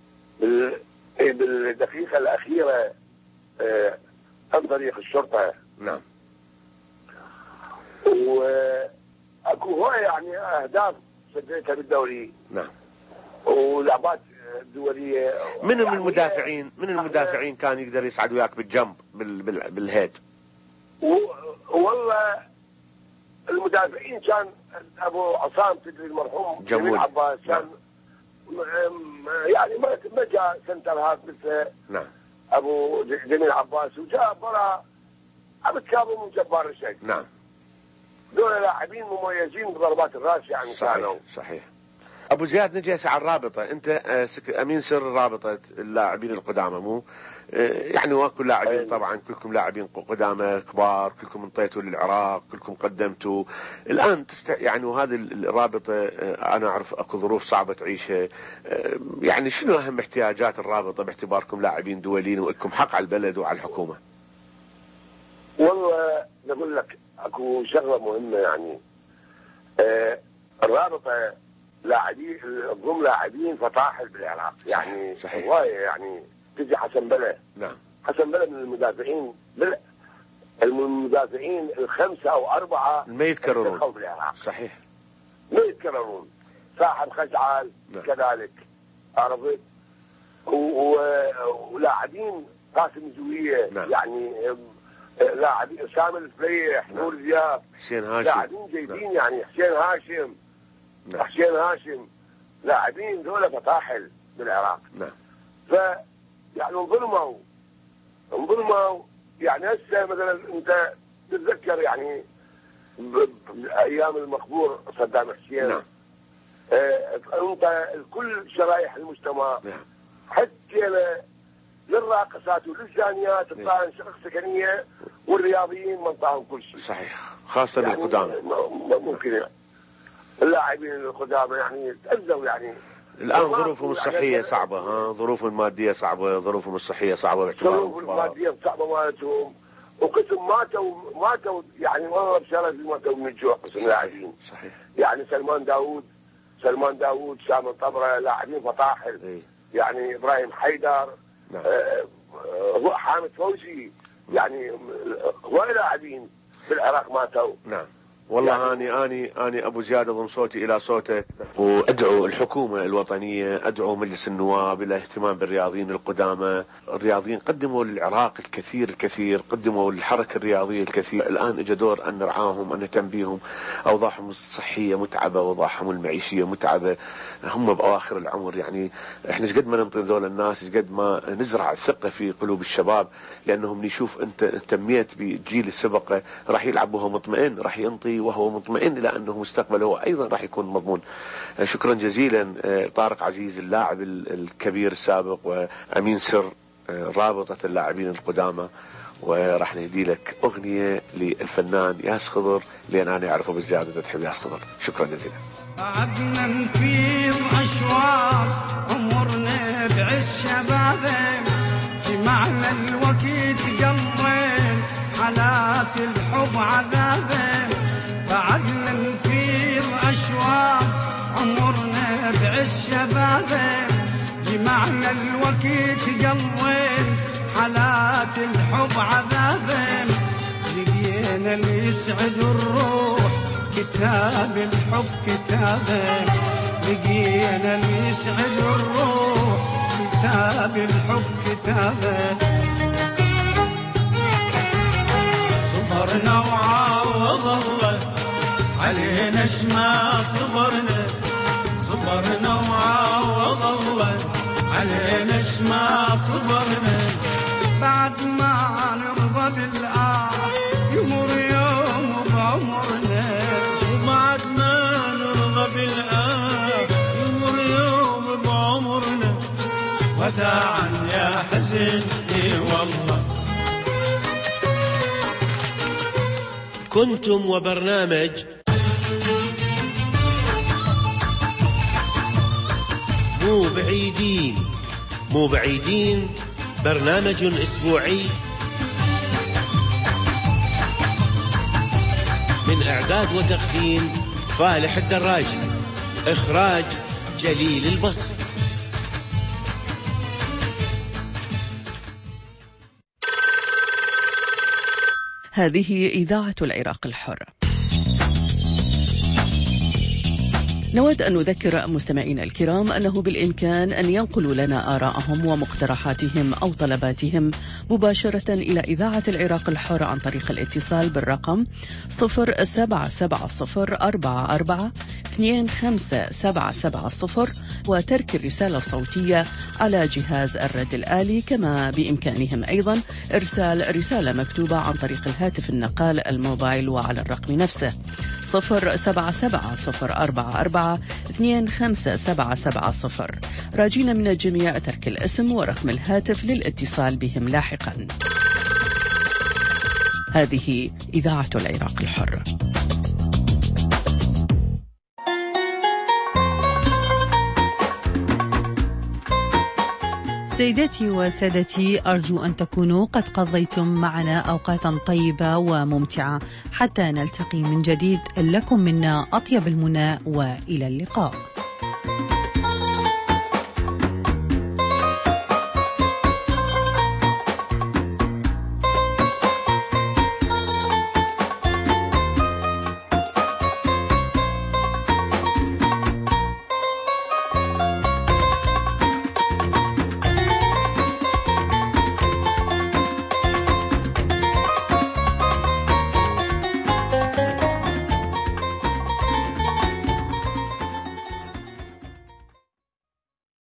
S7: بالدقيقة الأخيرة عن طريق الشرطة.
S5: نعم.
S7: وأكو هواية يعني أهداف سجلتها بالدوري.
S5: نعم.
S7: ولعبات دولية.
S5: من المدافعين كان يقدر يسعد وياك بالجنب بالهيد؟
S7: والله المدافعين كان أبو عصام تدري المرحوم جميل عباس كان. يعني ما جاء سنتر هاف مثل
S5: نعم
S7: ابو جميل عباس، وجاء برا عبد كاظم من جبار الشيخ.
S5: نعم.
S7: دول لاعبين مميزين بضربات الراس يعني. كانوا
S5: صحيح. ابو زياد نجي على الرابطه، انت امين سر رابطه اللاعبين القدامى مو؟ يعني واكو لاعبين طبعا كلكم لاعبين قدامى كبار، كلكم انطيتوا للعراق، كلكم قدمتوا الان يعني وهذه الرابطه انا اعرف اكو ظروف صعبه تعيشها، يعني شنو اهم احتياجات الرابطه باعتباركم لاعبين دوليين ولكم حق على البلد وعلى الحكومه؟
S7: والله نقول لك اكو شغله مهمه يعني. الرابطه لاعبين ضم لاعبين فطاحل بالعراق يعني.
S5: صحيح.
S7: هوايه يعني. تجي حسن بلة.
S5: نعم.
S7: حسن بلة من المدافعين الخمسة أو أربعة
S5: ما يتكررون.
S7: بالعراق.
S5: صحيح.
S7: ما يتكررون. صاحب خزعال. نعم. كذلك عرفت. ولاعبين قاسم زوية.
S5: نعم.
S7: يعني لاعبين شامل الفليح. نعم. نور زياب.
S5: حسين هاشم.
S7: لاعبين جيدين. نعم. يعني حسين هاشم.
S5: نعم.
S7: حسين هاشم لاعبين دولة فطاحل بالعراق.
S5: نعم.
S7: يعني انظلموا يعني. هسه مثلا انت تتذكر يعني ايام المقبور صدام حسين.
S5: نعم.
S7: انت كل شرائح المجتمع.
S5: نعم.
S7: حتى للراقصات وللزانيات الطاعن شقق سكنيه والرياضيين منطقهم كل شيء.
S5: صحيح. خاصه يعني القدامى.
S7: ممكن يعني. اللاعبين القدامى يعني تأذوا يعني.
S5: الآن ظروفهم الصحية صعبة، ظروفهم المادية صعبة، ظروفهم الصحية صعبة باعتبارهم.
S7: ظروفهم المادية صعبة مالتهم، وقسم ماتوا يعني والله بشرف ماتوا من الجوع قسم لاعبين.
S5: صحيح.
S7: يعني سلمان داوود شامل طبرة لاعبين فطاحل. يعني إبراهيم حيدر.
S5: نعم.
S7: حامد فوزي يعني هواي لاعبين بالعراق ماتوا.
S5: نعم. والله يعني أني أبو زياد أضم صوتي إلى صوته، وأدعو الحكومة الوطنية، أدعو مجلس النواب إلى اهتمام بالرياضيين القدامى. الرياضيين قدموا للعراق الكثير، قدموا للحركة الرياضية الكثير. الآن إجا دور أن نرعاهم، أن نهتم بهم. أوضاعهم الصحية متعبة، أوضاعهم المعيشية متعبة، هم بأواخر العمر. يعني إحنا قد ما ننطي ذول الناس، قد ما نزرع الثقة في قلوب الشباب، لأنهم نشوف أنت اهتميت بالجيل السبقة راح يلعب وهو مطمئن، راح ينطي وهو مطمئن إلى أنه مستقبله هو أيضا راح يكون مضمون. شكرا جزيلا طارق عزيز اللاعب الكبير السابق وأمين سر رابطة اللاعبين القدامى، وراح نهدي لك أغنية للفنان ياس خضر لأن أنا أعرفه بالزيادة تحب ياس خضر. شكرا جزيلا.
S8: قعدنا نفيض أشواق عمرنا بعز شبابه، جمعنا الوقت قضينا حالات الحب عذابه. قعدنا نفيض أشواق عمرنا بعز شبابه، جمعنا الوقت قضينا حالات الحب عذابه. لقينا اللي يسعد الروح كتاب الحب كتابه، لقينا اللي يسعد الروح كتاب الحب كتابه. صبرنا وعوض الله علينا شما صبرنا، صبرنا وعوض الله علينا شما صبرنا. بعد ما نرضى بالآه يمر يوم بعمرنا، وبعد ما نرضى بالآه وداعا يا حزن والله.
S2: كنتم وبرنامج مو بعيدين برنامج أسبوعي من إعداد وتقديم فالح الدراجي، إخراج جليل البصري.
S4: هذه إذاعة العراق الحر. نود أن نذكر مستمعينا الكرام أنه بالإمكان أن ينقلوا لنا آراءهم ومقترحاتهم أو طلباتهم مباشرة إلى إذاعة العراق الحر عن طريق الاتصال بالرقم 0770442570 وترك الرسالة الصوتية على جهاز الرد الآلي، كما بإمكانهم أيضا إرسال رسالة مكتوبة عن طريق الهاتف النقال الموبايل وعلى الرقم نفسه 0770442570. راجين من الجميع ترك الاسم ورقم الهاتف للاتصال بهم لاحقا. هذه إذاعة العراق الحر.
S1: سيدتي وسادتي، أرجو أن تكونوا قد قضيتم معنا أوقاتا طيبة وممتعة. حتى نلتقي من جديد، لكم منا أطيب المنى وإلى اللقاء.